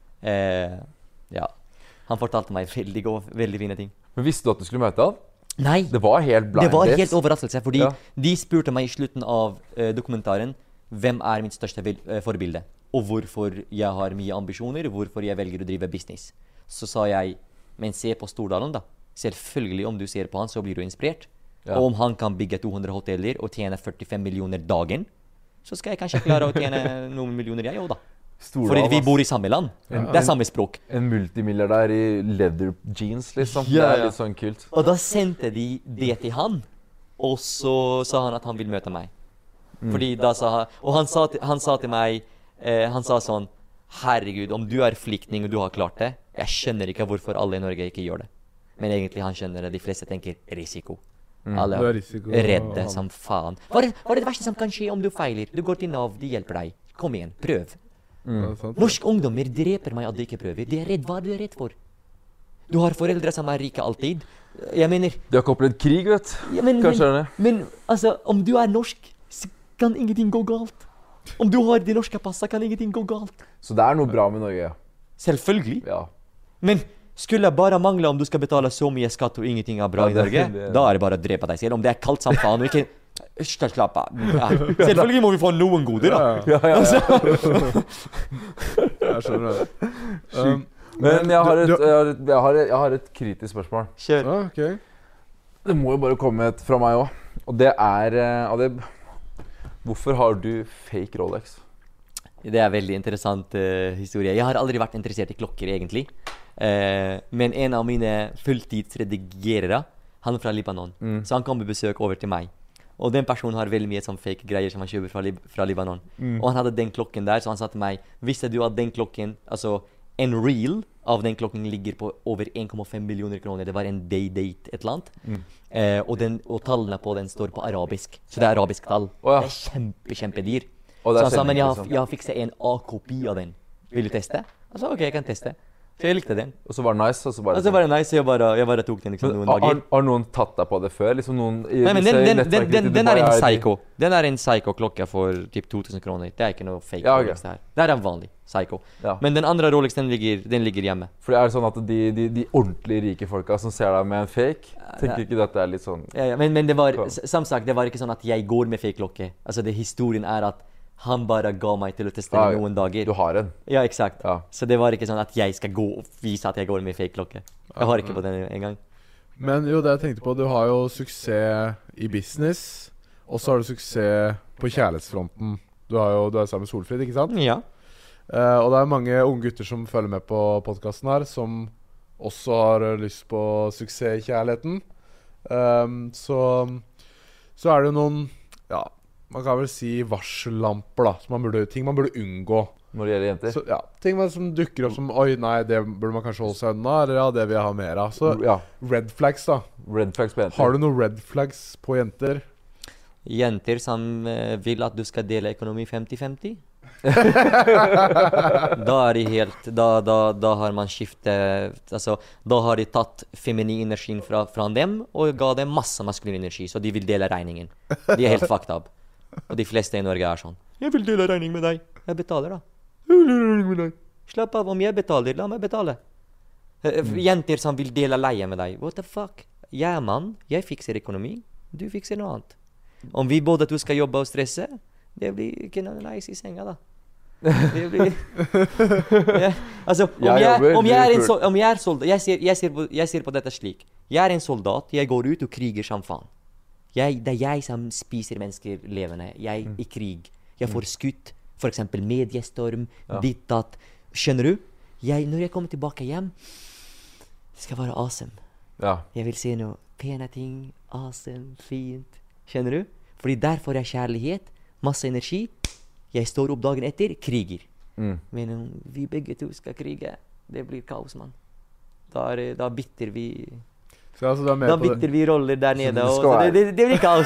Ja, han fortalte meg veldig fine ting. Men visste du at du skulle møte han? Nei, Det var helt blind det var date. helt overraskelse, fordi Ja. de spurte meg i slutten av dokumentaren, hvem er mitt største forbilde? Og hvorfor jeg har mye ambisjoner, hvorfor jeg velger å drive business. Så sa jeg, men se på Stordalen da. Selvfølgelig om du ser på han, så blir du inspirert. Ja. Og om han kan bygge 200 hoteller og tjene 45 millioner dagen, så skal jeg kanskje klare å tjene noen millioner jeg også da. Fordi vi bor i samme land. Det er samme språk. En multimilliardær i leather jeans, liksom. Ja, Det er ja. litt sånn kult. Og da sendte de det til han, og så sa han at han vil møte meg. Fordi da sa han, og han sa til meg, han sa sånn, herregud, om du er flyktning og du har klart det, jeg skjønner ikke hvorfor alle i Norge ikke gjør det. Men egentlig han skjønner det, de fleste tenker risiko. Alle Det er risiko. redde som faen. Hva er det verste som kan skje om du feiler? Du går til Nav, de hjelper deg. Kom igjen, prøv. Det er sant. Norsk ungdommer dreper meg at de ikke prøver. De er redd. Hva er du redd for? Du har foreldre som er rike alltid. Jeg mener, De har ikke opplevd krig, vet du. ja, men, Kanskje er det. men altså, om du er norsk, så kan ingenting gå galt. Om du har de norske passet, kan ingenting gå galt. Så det er noe bra med Norge. Selvfølgelig. Ja. Men skulle jeg bare mangle om du skal betale så mye skatt og ingenting er bra i Ja, Norge, da er det bare å drepe deg selv. Om det er kaldt som faen og ikke... Slapp av. Ja. Selvfølgelig må vi få noen goder da. Jeg skjønner det. Men jeg du- har et kritisk spørsmål. Kjør. Ok. Det må jo bare komme et fra meg også. Og det er... Hvorfor har du fake Rolex? Det er en veldig interessant historie. Jeg har aldri vært interessert i klokker egentlig. Men en av mine fulltidsredigerere, han er fra Libanon. Så han kom på besøk over til meg. Og den personen har veldig mye sånn fake greier som han kjøper fra Libanon. Og han hadde den klokken der, så han sa til meg, visste du at den klokken, altså en reel av den klokken ligger på over 1,5 millioner kroner. Det var en day-date et eller annet. Og tallene på den står på arabisk. Så det er arabisk tall. Å, ja. Det er kjempedyr. Og Så det er han sa, men jeg sjelden, har fikset en A-kopi av den. Vil du teste? Jeg sa, ok, jeg kan teste. Så jeg likte den. Og så var det nice, og så bare... Og så var det nice, så jeg bare tok den liksom noen dager. Har noen tatt deg på det før? Liksom noen... Nei, men den er en psycho. Den er en psycho-klokke for typ 2000 kroner. Det er ikke noe fake Ja, ok. Rolex det her. Det er en vanlig psycho. Ja. Men den andre Rolex, den ligger hjemme. For det er sånn at de ordentlig rike folka som ser deg med en fake, tenker ikke dette er litt sånn... Ja, men det var, som sagt, det var ikke sånn at jeg går med fake-klokke. Altså, historien er at han bare ga meg til å teste Ja, noen dager. Du har en. Ja, exakt. Ja. Så det var ikke sånn at jeg skal gå og vise at jeg går med fake-klokke. Jeg har ikke på den engang. Men jo, det jeg tenkte på, du har jo suksess i business, og så har du suksess på kjærlighetsfronten. Du er sammen med Solfrid, ikke sant? Ja. Og det er mange unge gutter som følger med på podcasten her, som også har lyst på suksess i kjærligheten. Så er det jo noen, ja, man kan vel si varsellamper da, ting man burde unngå. Når det gjelder jenter. Så, ja, ting som dukker opp som, oi nei, det burde man kanskje holde seg unna, eller ja, det vil jeg ha mer av. Så Ja. red flags da. Red flags på jenter. Har du noen red flags på jenter? Jenter som vil at du skal dele økonomi 50-50. Da er de helt Da har man skiftet. Altså, da har de tatt feminin energien fra dem og ga dem masse maskulin energi, så de vil dele regningen. De er helt fucked up. Og de fleste i Norge er sånn, jeg vil dele regning med deg. Jeg betaler da. Slapp av, om jeg betaler, la meg betale. Jenter som vil dele leie med deg. What the fuck? Jeg er mann, jeg fikser økonomi. Du fikser noe annet. Om vi både to skal jobbe og stresse, Det blir ikke noe nice i senga, da. Det blir ja. Altså, om jeg er soldat jeg ser på dette slik. Jeg er en soldat, jeg går ut og kriger som faen. Det er jeg som spiser mennesker levende. Jeg i krig. Jeg får skutt, for eksempel mediestorm, ditt, datt. Skjønner du? Når jeg kommer tilbake hjem, det skal være awesome. Ja. Jeg vil se noe pene ting, awesome, fint. Skjønner du? Fordi der får jeg kjærlighet, masse energi. Jeg står opp dagen etter, kriger. Men om vi begge to skal krige, det blir kaos, mann. Da bytter vi... Så altså, Da bytter vi roller der nede, det blir kaos.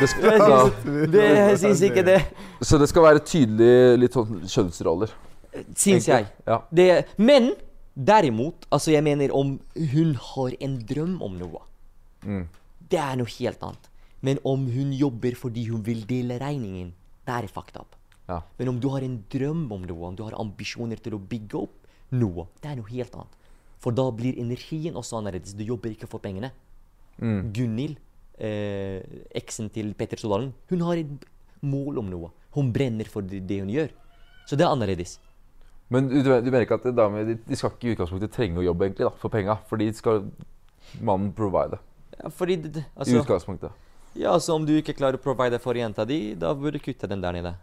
Jeg synes ikke det. Så det skal være tydelig litt sånn kjønnsroller? Synes jeg. Ja. Men derimot, altså jeg mener om hun har en drøm om noe. Det er noe helt annet. Men om hun jobber fordi hun vil dele regningen, det er fucked up. Ja. Men om du har en drøm om noe, om du har ambisjoner til å bygge opp noe, det er noe helt annet. For da blir energien også annerledes. Du jobber ikke for pengene. Gunhild, eksen til Petter Stordalen, hun har et mål om noe. Hun brenner for det hun gjør. Så det er annerledes. Men du mener ikke at damer de skal ikke i utgangspunktet trenge å jobbe egentlig da, for penger? Fordi skal mannen provide. Ja, fordi altså, I utgangspunktet. Ja, så om du ikke klarer å provide for jenta di, da burde du kutte den der nede.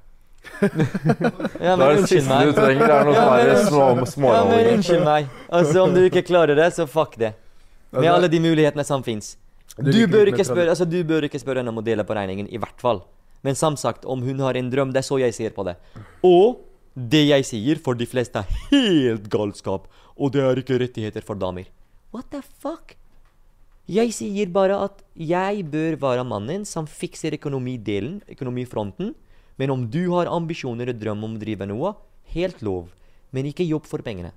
Ja, men unnskyld meg. Du trenger, det er noe små ja, men unnskyld meg. Altså, om du ikke klarer det, så fuck det. Med alle de mulighetene som finnes. Du bør ikke spørre henne om å dele på regningen, i hvert fall. Men som sagt, om hun har en drøm, det er så jeg ser på det. Og det jeg sier for de fleste er helt galskap, og det er ikke rettigheter for damer. What the fuck? Jeg sier bare at jeg bør være mannen som fikser økonomidelen, økonomifronten, men om du har ambisjoner og drøm om å drive noe, helt lov, men ikke jobb for pengene.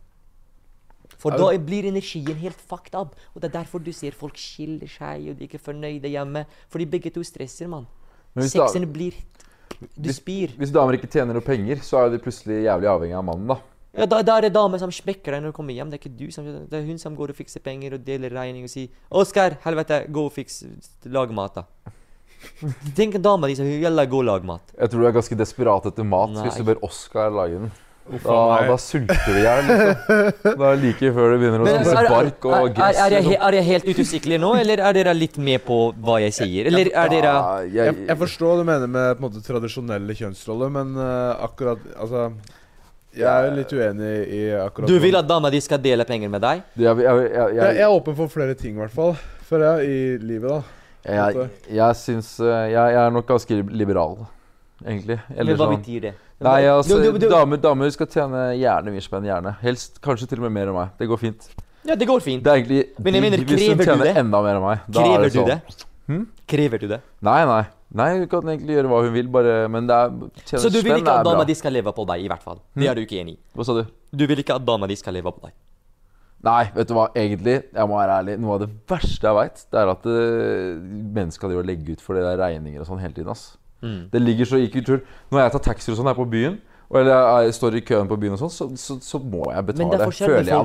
For da blir energien helt fucked up, og det er derfor du ser folk skiller seg, og de er ikke fornøyde hjemme, fordi begge to stresser, mann. Sexen blir... Du spyr. Hvis damer ikke tjener noe penger, så er de plutselig jævlig avhengig av mannen, da. Ja, da er det damer som sprekker deg når du kommer hjem. Det er ikke du som... Det er hun som går og fikser penger og deler regning og sier «Oskar, helvete, gå og lag mat da». Tenk en dame de som «Jalla, gå og lag mat». Jeg tror du er ganske desperat etter mat. Nei. Hvis du ber Oskar lage den. Da sulter du igjen, liksom. Da like før du begynner å spise bark og gress. Er jeg helt usikker nå, eller er dere litt med på hva jeg sier? Eller er dere... Jeg forstår hva du mener med på en måte tradisjonelle kjønnsroller, men akkurat, altså... Jeg er litt uenig i akkurat... Du vil at dama de skal dele penger med deg? Jeg er åpen for flere ting, i hvert fall. For jeg i livet, da. Jeg synes... Jeg er nok ganske liberal, egentlig. Men hva betyr det? Nei, altså, damer skal tjene gjerne mye spenn, gjerne. Helst, kanskje til og med mer enn meg. Det går fint. Ja, det går fint. Det er egentlig... Men jeg mener, hvis hun tjener enda mer enn meg, da krever er det sånn. Du det? Krever du det? Nei, hun kan egentlig gjøre hva hun vil, bare... Men det er... Så du vil ikke at dama de skal leve på deg, i hvert fall? Det er du ikke enig i? Hva sa du? Du vil ikke at dama de skal leve på deg? Nei, vet du hva, egentlig, jeg må være ærlig, noe av det verste jeg vet, det er at mennesker driver og legger ut for det der regninger og sånn hele tiden, ass. Det ligger så i kultur. Når jeg tar taxi og sånn her på byen, eller jeg står i køen på byen og sånn, så må jeg betale. Men det er forskjell med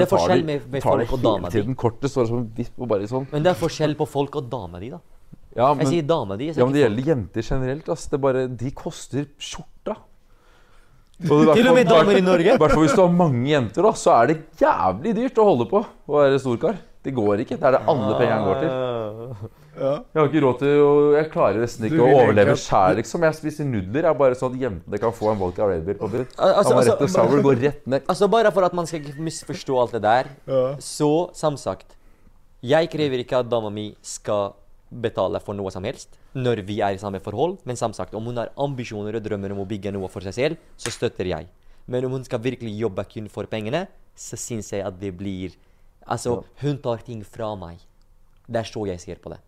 folk og dama di. Kortet står som vipp og bare sånn. Men det er forskjell på folk og dama di, da. Ja, men, jeg sier dama di. Ja, men det gjelder jenter generelt, ass. Det er bare, de koster skjorta. Til og med damer i Norge. I hvert fall hvis du har mange jenter, da, så er det jævlig dyrt å holde på å være storkar. Det går ikke. Det er det alle pengene går til. Ja. Jeg har ikke råd til jeg klarer nesten ikke å overleve selv, liksom. Jeg spiser nudler. Jeg er bare sånn at jentene kan få en vodka Red Bull på byen. Amaretto sour går rett ned. Altså bare for at man skal ikke misforstå alt det der, så som sagt, jeg krever ikke at dama mi skal betale for noe som helst når vi er i samme forhold, men som sagt, om hun har ambisjoner og drømmer om å bygge noe for seg selv, så støtter jeg. Men om hun skal virkelig jobbe kun for pengene, så synes jeg at det blir... Altså, hun tar ting fra meg. Det er så jeg ser på det.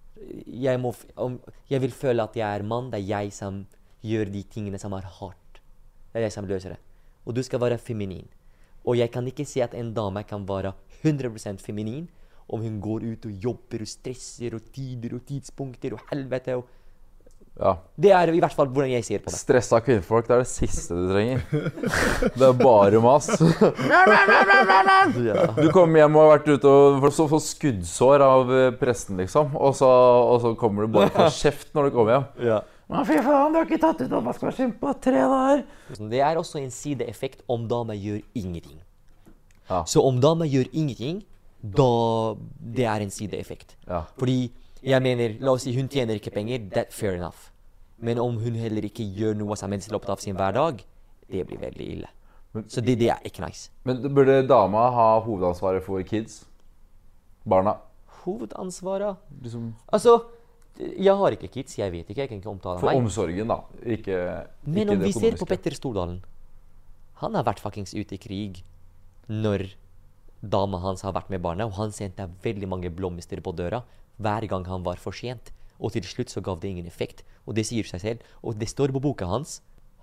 Jeg vil føle at jeg er mann, det er jeg som gjør de tingene som er hardt. Det er jeg som løser det. Og du skal være feminin. Og jeg kan ikke si at en dame kan være 100% feminin om hun går ut og jobber og stresser og tider og tidspunkter og helvete og... Ja. Det er i hvert fall hvordan jeg ser på det. Stressa kvinnfolk, det er det siste du trenger. Det er bare mas. Du kommer hjem og har vært ute og får skuddsår av presten, liksom. Og så kommer du bare på kjeft når du kommer hjem. Ja. Fy faen, du har ikke tatt ut oppvaskmaskinen på 3 dager. Det er også en sideeffekt om dama gjør ingenting. Ja. Så om dama gjør ingenting, da det er en sideeffekt. Ja. Fordi jeg mener, la oss si hun tjener ikke penger, that's fair enough. Men om hun heller ikke gjør noe som helst i løpet av sin hverdag, det blir veldig ille. Så det er ikke nice. Men burde dama ha hovedansvaret for kids? Barna? Hovedansvaret? Liksom Altså, jeg har ikke kids, jeg vet ikke, jeg kan ikke omtale for meg. omsorgen, da. Ikke, Men ikke om det vi ser på økonomiske. Petter Stordalen, han har vært fuckings ute i krig når dama hans har vært med barna, og han sendte veldig mange blomster på døra hver gang han var for sent. Og til slutt så gav det ingen effekt, og det sier seg selv. Og det står på boka hans.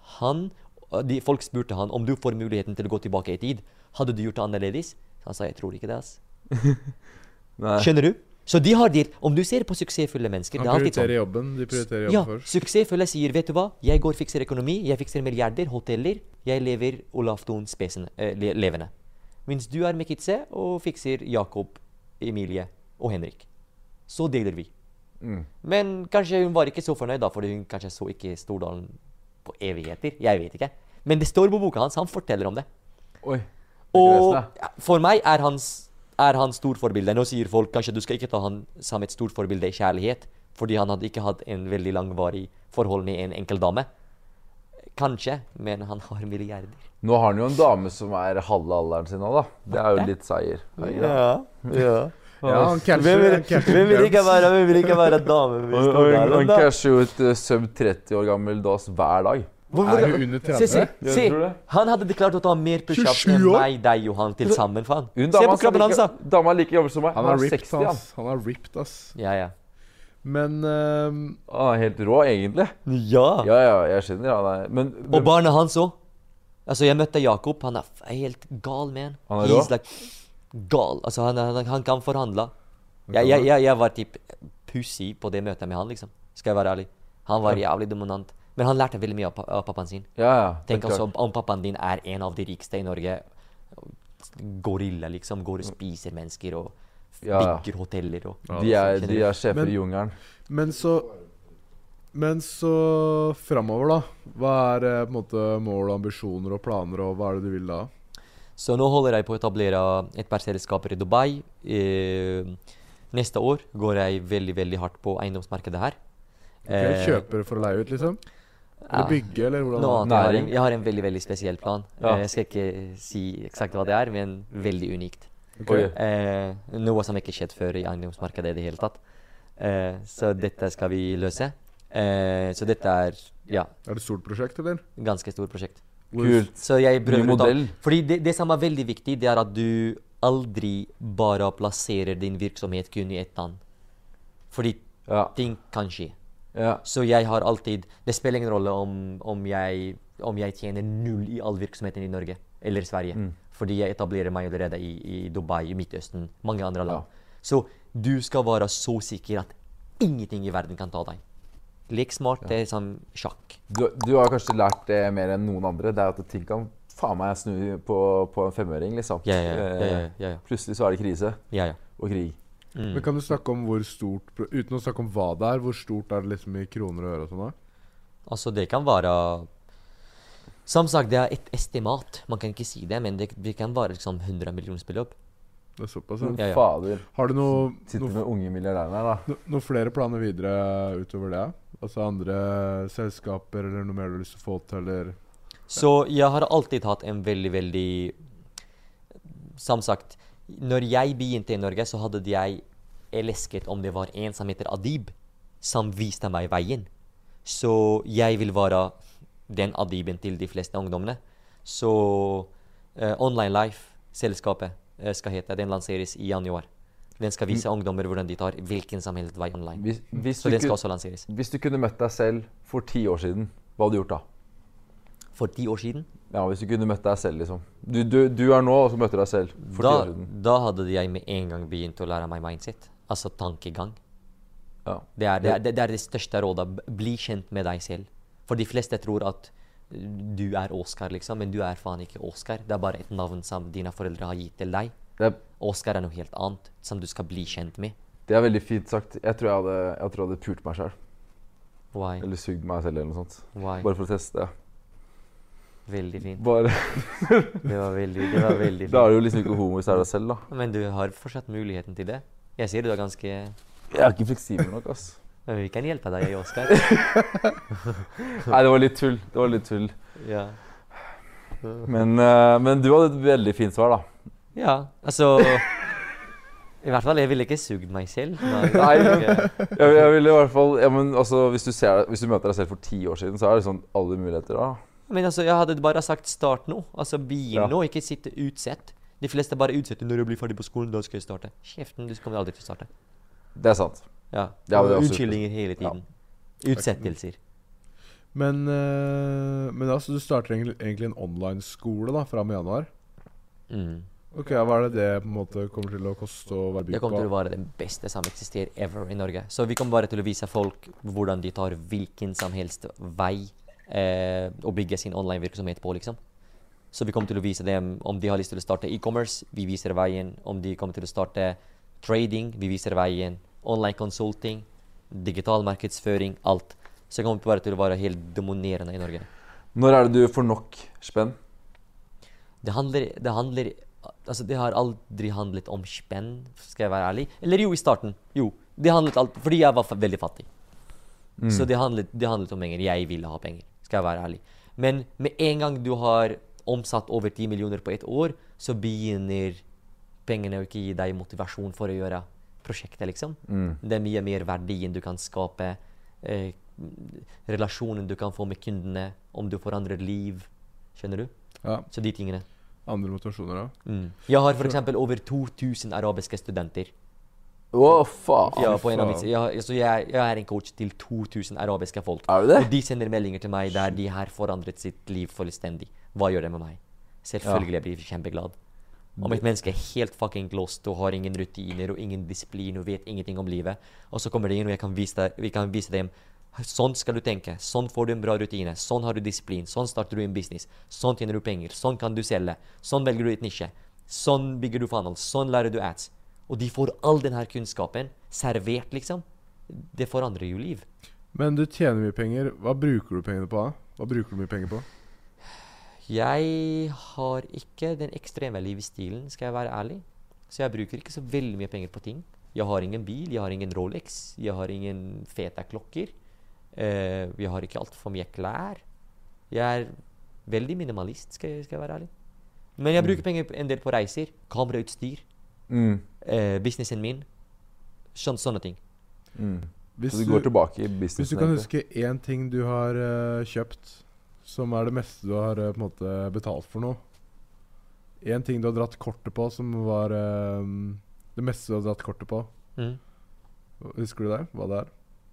Folk spurte han om du får muligheten til å gå tilbake i tid, hadde du gjort det annerledes? Han sa jeg tror ikke det, ass. Nei. Skjønner du? Så de har det. Om du ser på suksessfulle mennesker, det Han er alltid sånn. prioriterer jobben. De prioriterer Ja, jobben først. suksessfulle sier, vet du hva? Jeg går fikser økonomi, jeg fikser milliarder, hoteller. Jeg lever Olaf Thon levende. Mens du er med kidse og fikser Jakob, Emilie og Henrik. Så deler vi. Men kanskje hun var ikke så fornøyd da, fordi hun kanskje så ikke Stordalen på evigheter. Jeg vet ikke. Men det står på boka hans, han forteller om det. Oi. Og ja, for meg er han storforbilde. Nå sier folk kanskje du skal ikke ta han som et storforbilde i kjærlighet, fordi han hadde ikke hatt en veldig langvarig forhold med en enkel dame. Kanskje, men han har milliarder. Nå har han jo en dame som er halve alderen sin nå, da. Det er jo litt seier. Ja. Ja, han Hvem vil ikke være dame med Han Stordalen, da? casher jo ut sub 30 år gammel dass hver dag. Er hun under 30? Se, Jeg tror det. han hadde klart å ta mer pushups 27 enn år? meg, deg og han til sammen, faen. Hun Se dama på kroppen hans, da. Dama er like gammel som meg. Han er ripped, 60, ass. Han er ripped, ass. Ja. Men Han er helt rå, egentlig. Ja. Ja, jeg skjønner. Han er Men Og barna hans òg. Altså, jeg møtte Jakob. Han er helt gal, man. Han er rå? He's like gal. Altså, han kan forhandle. Jeg var typ pussy på det møtet med han, liksom. Skal jeg være ærlig. Han var jævlig dominant. Men han lærte veldig mye av pappaen sin. ja. Tenk det er altså klart. om pappaen din er en av de rikeste i Norge. Gorilla, liksom. Går og spiser mennesker og Ja. bygger hoteller og De er sjefer Men- i jungelen. Men så framover, da. Hva er på en måte mål, ambisjoner og planer, og hva er det du vil da? Så nå holder jeg på å etablere et par selskaper i Dubai. Neste år går jeg veldig, veldig hardt på eiendomsmarkedet her. Okay, kjøper for å leie ut, liksom? Eller bygge, eller hvordan? Noe da? annet. Næring. Jeg har en veldig, veldig spesiell plan. Ja. Jeg skal ikke si eksakt hva det er, men veldig unikt. Oi. Noe som ikke har skjedd før i eiendomsmarkedet i det hele tatt. Så dette skal vi løse. Så dette er Er det et stort prosjekt, eller? ganske stort prosjekt. Kult. Så jeg prøver Ny ut av- modell. Fordi det som er veldig viktig, det er at du aldri bare plasserer din virksomhet kun i ett land. Fordi Ja. ting kan skje. Ja. Så jeg har alltid Det spiller ingen rolle om jeg tjener null i all virksomheten i Norge eller Sverige. Fordi jeg etablerer meg allerede i Dubai, i Midtøsten, mange andre land. Så du skal være så sikker at ingenting i verden kan ta deg. Lek smart, det er som sjakk. Du har kanskje lært det mer enn noen andre. Det er at ting kan faen meg snu på en femøring, liksom. Ja. Plutselig så er det krise Ja. og krig. Men kan du snakke om hvor stort uten å snakke om hva det er, hvor stort er det liksom i kroner og øre og sånn? da? Altså, det kan være Som sagt, det er et estimat. Man kan ikke si det, men det kan være liksom 100 millionsbeløp. Det er såpass, ja. Ja. Fader. Har du Sitter med unge milliardærer her, da. noen flere planer videre utover det? Altså andre selskaper eller noe mer du har lyst til å få til, eller? Så jeg har alltid hatt en veldig, veldig Som sagt, når jeg begynte i Norge, så hadde jeg elsket om det var en som heter Adib, som viste meg veien. Så jeg vil være den Adiben til de fleste ungdommene. Så Online Life, selskapet, skal hete. Den lanseres i januar. Den skal vise ungdommer hvordan de tar hvilken som helst vei online. Så den skal også lanseres. Hvis du kunne møtt deg selv for 10 år siden, hva hadde du gjort da? For 10 år siden, Ja, hvis du kunne møtt deg selv, liksom. Du er nå, og så møter du deg selv for 10 år siden. da hadde jeg med en gang begynt å lære meg mindset. Altså tankegang. Ja. Det er det største rådet. Bli kjent med deg selv. For de fleste tror at du er Oscar, liksom, men du er faen ikke Oscar. Det er bare et navn som dine foreldre har gitt til deg. Oscar er noe helt annet, som du skal bli kjent med. Det er veldig fint sagt. Jeg tror jeg hadde pult meg selv. Why? Eller sugd meg selv eller noe sånt. Why? Bare for å teste. Veldig fint. Bare, Det var veldig fint. da er du jo liksom ikke homo hvis det er deg selv, da. Men du har fortsatt muligheten til det. Jeg sier du er ganske... Jeg er ikke fleksibel nok, ass. Men vi kan hjelpe deg, Oskar. Nei, det var litt tull. Det var litt tull. Ja. Men du hadde et veldig fint svar, da. Ja, altså... I hvert fall, jeg ville ikke sugd meg selv. Nei, men jeg ville i hvert fall ja, men, altså, hvis du møter deg selv for 10 år siden, så er det sånn alle muligheter da. Men altså, jeg hadde bare sagt start nå. Altså, begynn Ja. nå, ikke sitte utsett. De fleste bare utsetter når jeg blir ferdig på skolen, da skal jeg starte. Kjeften, du kommer aldri til å starte. Det er sant. Ja, Ja, det er også- unnskyldninger hele tiden. Utsettelser. Men altså, du starter egentlig en online-skole da, fra med januar. Ok, hva er det på en måte kommer til å koste å være bygd Det kommer til å på? være den beste som eksisterer ever i Norge. Så vi kommer bare til å vise folk hvordan de tar hvilken som helst vei og bygge sin online-virksomhet på, liksom. Så vi kommer til å vise dem om de har lyst til å starte e-commerce, vi viser veien. Om de kommer til å starte trading, vi viser veien. Online consulting, digital markedsføring, alt. Så det kommer bare til å være helt dominerende i Norge. Når er det du får nok spenn? Det har aldri handlet om spenn, skal jeg være ærlig. Eller jo, i starten. Jo, det handlet fordi jeg var veldig fattig. Så det handlet om penger. Jeg ville ha penger, skal jeg være ærlig. Men med en gang du har omsatt over 10 millioner på et år, så begynner pengene å ikke gi deg motivasjon for å gjøre prosjektet, liksom. Det er mye mer verdien du kan skape, relasjonen du kan få med kundene, om du forandrer liv, skjønner du? Ja, Så de tingene. andre motivasjoner da. Jeg har for eksempel over 2000 arabiske studenter. Å, faen. Ja, på en av faen. mitt, så jeg er en coach til 2000 arabiske folk. Er du det? Og de sender meldinger til meg der de har forandret sitt liv fullstendig. Hva gjør det med meg? Selvfølgelig blir jeg kjempeglad. Om et menneske er helt fucking lost og har ingen rutiner og ingen disiplin og vet ingenting om livet, og så kommer det inn og vi kan vise dem sånn skal du tenke, sånn får du en bra rutine, sånn har du disiplin, sånn starter du en business, sånn tjener du penger, sånn kan du selge, sånn velger du et nisje, sånn bygger du funnel, sånn lærer du ads. Og de får all denne kunnskapen servert, liksom. Det forandrer jo liv. Men du tjener mye penger. Hva bruker du pengene på da? Hva bruker du mye penger på? Jeg har ikke den ekstreme livsstilen, skal jeg være ærlig. Så jeg bruker ikke så veldig mye penger på ting. Jeg har ingen bil, jeg har ingen Rolex, jeg har ingen fete klokker. Jeg har ikke alt for mye klær. Jeg er veldig minimalist, skal jeg være ærlig. Men jeg bruker penger en del på reiser, kamerautstyr, businessen min, sånne ting. Hvis Så du går tilbake i hvis businessen? du kan egentlig? huske én ting du har kjøpt, som er det meste du har på en måte betalt for noe. En ting du har dratt kortet på, som var det meste du har dratt kortet på. Husker du det? Hva det er?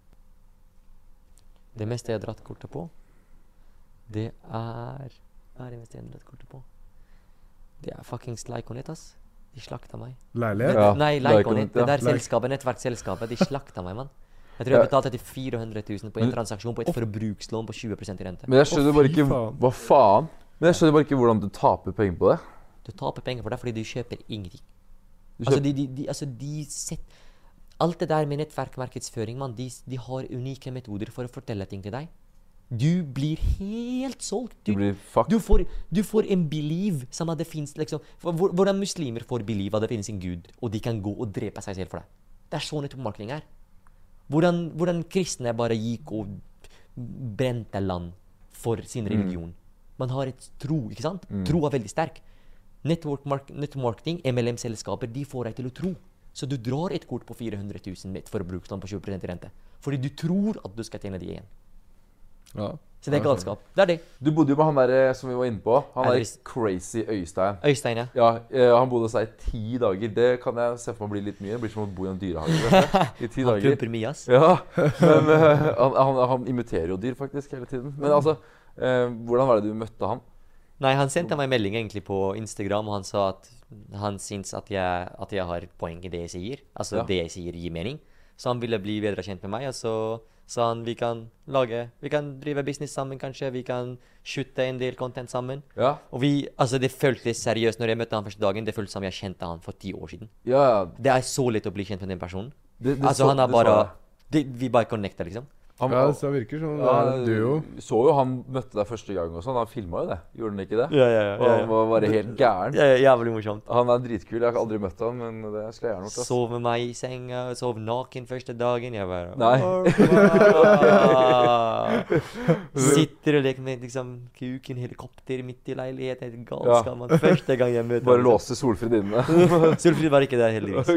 Det meste jeg har dratt kortet på, det er Hva er det meste jeg har dratt kortet på? Det er fuckings Lyconet, ass. De slakta meg. Leilighet? Ja, Nei, Lyconet, Lyconet. ja. Det der selskapet, nettverksselskapet, de slakta meg, mann. Jeg tror jeg betalte til 400 000 på en transaksjon på et forbrukslån på 20% i rente. Men jeg skjønner bare fy ikke faen. Hva faen? Men jeg skjønner bare ikke hvordan du taper penger på det. Du taper penger for det fordi du kjøper ingenting. Du Altså, alt det der med nettverkmarkedsføring, man, de har unike metoder for å fortelle ting til deg. Du blir helt solgt. Du blir fucked. Du får en belief som at det finnes liksom, hvordan muslimer får belief at det finnes en Gud, og de kan gå og drepe seg selv for det. Det er sånn nettmarketing er. Hvordan kristne bare gikk og brente land for sin religion. Man har et tro, ikke sant? Tro er veldig sterk. Nettmarketing, MLM-selskaper, de får deg til å tro. Så du drar et kort på 400 000 med et forbrukslån på 20% i rente. Fordi du tror at du skal tjene det igjen. Ja. Så det er galskap. Det er det. Du bodde jo med han der som vi var inne på. Han Er der det- crazy Øystein. Øystein, ja. Ja, han bodde hos deg i 10 dager. Det kan jeg se for meg blir litt mye. Det blir som å bo i en dyrehage. vet du, I 10 Han dager. prumper mye, ass. Ja, men han imiterer jo dyr faktisk hele tiden. Men altså, hvordan var det du møtte han? Nei, han sendte meg en melding egentlig på Instagram, og han sa at han syns at jeg har poeng i det jeg sier. Altså, Ja. det jeg sier gir mening. Så han ville bli bedre kjent med meg, og så sa han vi kan drive business sammen kanskje, vi kan shoote en del content sammen. Ja, Og det føltes seriøst når jeg møtte han første dagen, det føltes som jeg kjente han for 10 år siden. ja Det er så lett å bli kjent med den personen. det Altså, han er det så bare jeg. Vi bare connecter, liksom. Ja, det virker som det er en duo. Så jo han møtte deg første gang og sånn. Han filma jo det. Gjorde han ikke det? Ja. Og han var bare helt gæren. Jævlig morsomt. Han er dritkul. Jeg har aldri møtt han, men det skal jeg gjerne gjort. Sov med meg i senga, sov naken første dagen. Jeg bare Nei. Sitter og leker med liksom kuken helikopter midt i leiligheten. Galskap, man. Første gang jeg møter Bare låse Solfrid inne. Solfrid var ikke der, heldigvis.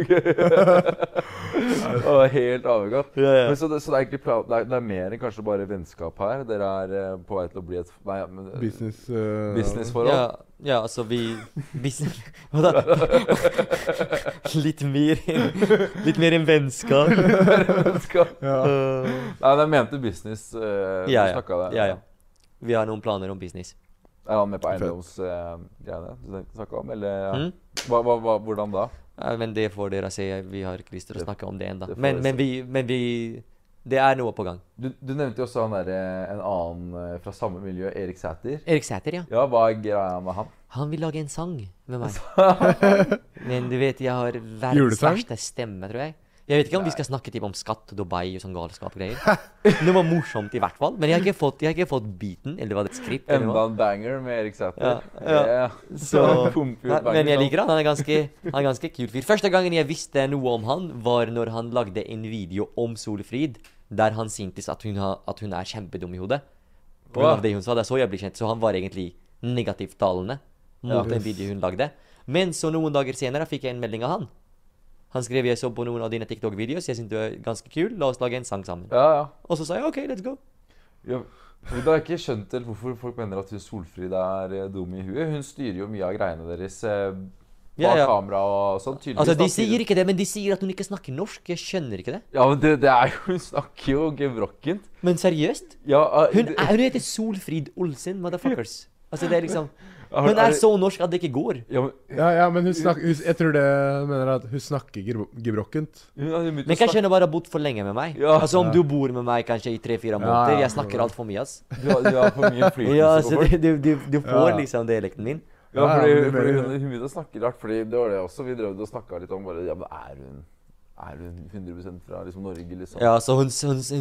Helt avgått. Ja. Men så det er egentlig det er mer enn kanskje bare vennskap her. Dere er på vei til å bli et businessforhold. Ja, altså Hva da? Litt mer enn vennskap. Nei, jeg mente business. Du snakket det. Ja. Vi har noen planer om business. Er han med på eiendomsgreiene du snakket om? Eller hvordan da? Men det får dere se. Vi har ikke lyst til å snakke om det enda. Men det er noe på gang. Du nevnte jo også han der, en annen fra samme miljø, Erik Sæther. Erik Sæther, ja. Ja, hva er greia med han? Han vil lage en sang med meg. Men du vet, jeg har verdens verste stemme, tror jeg. Jeg vet ikke om vi skal snakke typ om skatt, Dubai og sånn galskap og greier. Det var morsomt i hvert fall. Men jeg har ikke fått beaten, eller var det et skript? Enda en banger med Erik Sæther. Ja. Men jeg liker han. Han er ganske kul fyr. Første gangen jeg visste noe om han, var når han lagde en video om Solfrid, der han syntes at hun er kjempedum i hodet. På grunn av det hun sa. Det er så jeg ble kjent. Så han var egentlig negativt talende mot den video hun lagde. Men så noen dager senere fikk jeg en melding av han. Han skrev jeg så på noen av dine TikTok-videoer, jeg synes du er ganske kul, la oss lage en sang sammen. Ja. Og så sa jeg, ok, let's go. Ja, da har jeg ikke skjønt helt hvorfor folk mener at Solfrid er dum i huet. Hun styrer jo mye av greiene deres bak kamera og sånn. Altså, de sier ikke det, men de sier at hun ikke snakker norsk. Jeg skjønner ikke det. Ja, men det er jo, hun snakker jo gebrokkent. Men seriøst? Ja, hun heter Solfrid Olsen, motherfuckers. Altså, det er liksom... Hun er så norsk at det ikke går. Ja, men hun snakker... Jeg tror det mener at hun snakker gebrokkent. Men kanskje hun har bare bodd for lenge med meg. Altså, om du bor med meg kanskje i 3-4 måneder, jeg snakker alt for mye, ass. Du har for mye flytelse. Ja, så du får liksom dialekten min. Ja, fordi hun begynte å snakke rart, fordi det var det også. Vi drev og snakket litt om bare, ja, men er hun 100% fra liksom Norge, liksom? Ja, så hun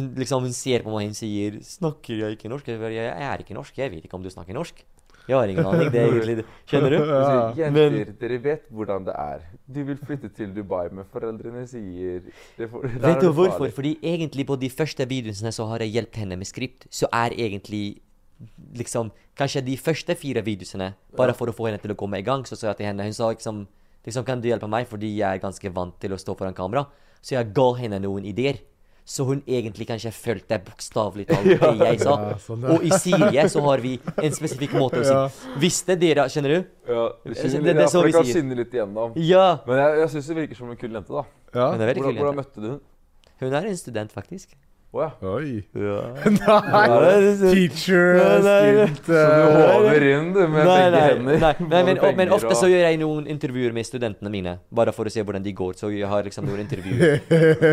ser på meg, hun sier, snakker jeg ikke norsk? Jeg er ikke norsk, jeg vet ikke om du snakker norsk. Jeg har ingen aning, det er egentlig... Skjønner du? Jenter, dere vet hvordan det er. Du vil flytte til Dubai, men foreldrene sier... Vet du hvorfor? Fordi egentlig på de første videoene så har jeg hjulpet henne med skript. Så er egentlig liksom... Kanskje de første 4 videoene, bare for å få henne til å komme i gang, så sa jeg til henne, hun sa liksom, kan du hjelpe meg, fordi jeg er ganske vant til å stå foran kamera. Så jeg ga henne noen ideer. Så hun egentlig kanskje følte bokstavlig talt det jeg sa. Og i Syria så har vi en spesifikk måte å si. Visste dere, skjønner du? Ja, det er så vi kan sier. skinne litt igjennom. Ja. Men jeg synes det virker som en kul jente da. Hun er veldig kul jente. Hvordan møtte du hun? Hun er en student faktisk. Åja. Oi. Nei, teacher, student. Så du håver inn du med begge hender. Men ofte så gjør jeg noen intervjuer med studentene mine, bare for å se hvordan de går, så jeg har liksom noen intervjuer.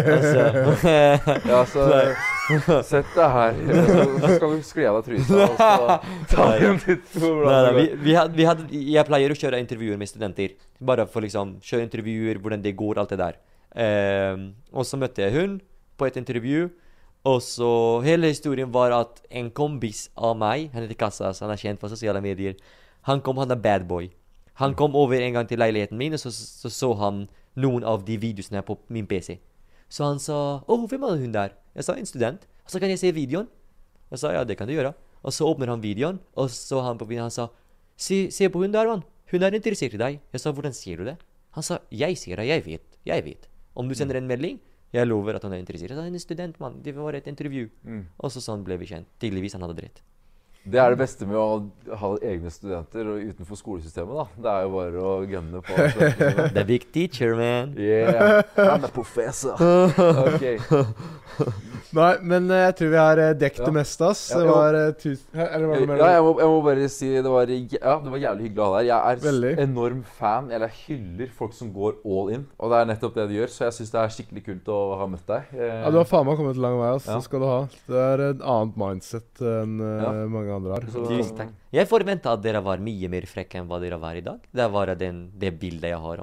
Ja, så sett deg her. Så skal du skli av deg trusa, og så ta en litt på hvordan det går. Jeg pleier å kjøre intervjuer med studenter, bare for liksom, kjøre intervjuer, hvordan det går, alt det der. Og så møtte jeg hun på et intervju, og så hele historien var at en kompis av meg, han heter Kassas, han er kjent på sosiale medier, han er bad boy. Han kom over en gang til leiligheten min, og så han noen av de videosene på min PC. Så han sa, hvem er hun der? Jeg sa, en student. Og så kan jeg se videoen? Jeg sa, ja, det kan du gjøre. Og så åpner han videoen, og så han på videoen, han sa, se på hun der, man. Hun er interessert i deg. Jeg sa, hvordan sier du det? Han sa, jeg sier det, jeg vet. Om du sender en melding, jeg lover at hun er interessert. Jeg sa, en student, mann. Det var et intervju. Og så sånn ble vi kjent. Tydeligvis han hadde dritt. Det er det beste med å ha egne studenter og utenfor skolesystemet da. Det er jo bare å gønne på. The big teacher, man. Yeah, I'm a professor. Ok. Nei, men jeg tror vi har dekket det meste, ass. Det var jeg må bare si det var jævlig hyggelig å ha deg. Jeg er enorm fan, eller jeg hyller folk som går all in. Og det er nettopp det de gjør, så jeg synes det er skikkelig kult å ha møtt deg. Ja, du har faen meg kommet lang vei, ass. Det skal du ha. Det er et annet mindset enn mange andre her. Tusen takk. Jeg forventet at dere var mye mer frekke enn hva dere var i dag. Det er bare det bildet jeg har om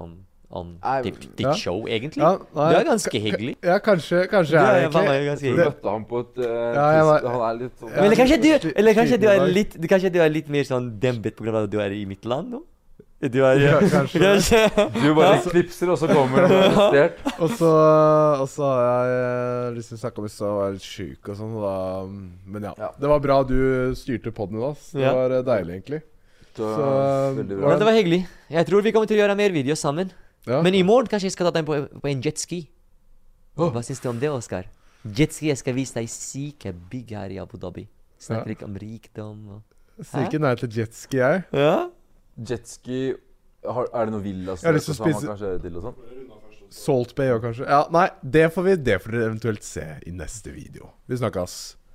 om Nei, ditt ja. show, egentlig. Ja, nei, Du er ganske hyggelig. Ja, kanskje Du jeg er er faen meg egentlig. ganske Du hyggelig. møtte ham på et jeg var- Han er litt sånn Ja. Men kanskje du er Sliten i litt Kanskje du er litt mer sånn dempet på grunn av at du er i mitt land nå? Du er Ja, kanskje. Du bare klipser, og så kommer du arrestert. Og så har jeg liksom snakket om hvis jeg var litt syk og sånn, og da men ja. Ja. Det var bra du styrte podden da. Det Ja. var deilig, egentlig. Så, ja. veldig bra. Men det var hyggelig. Jeg tror vi kommer til å gjøre mer videoer sammen. Ja. Men i morgen kanskje jeg skal ta den på en jetski. Åh. Hva syns du om det, Oskar? Jetski, jeg skal vise deg syke bygg her i Abu Dhabi. Snakker Ja. ikke om rikdom og Sier ikke nei til jetski, jeg. Ja? Jetski er det noe villas Jeg har lyst til å som man spise- kan kjøre til og sånn? Salt Bay òg, kanskje. Ja, nei, det får dere eventuelt se i neste video. Vi snakkes.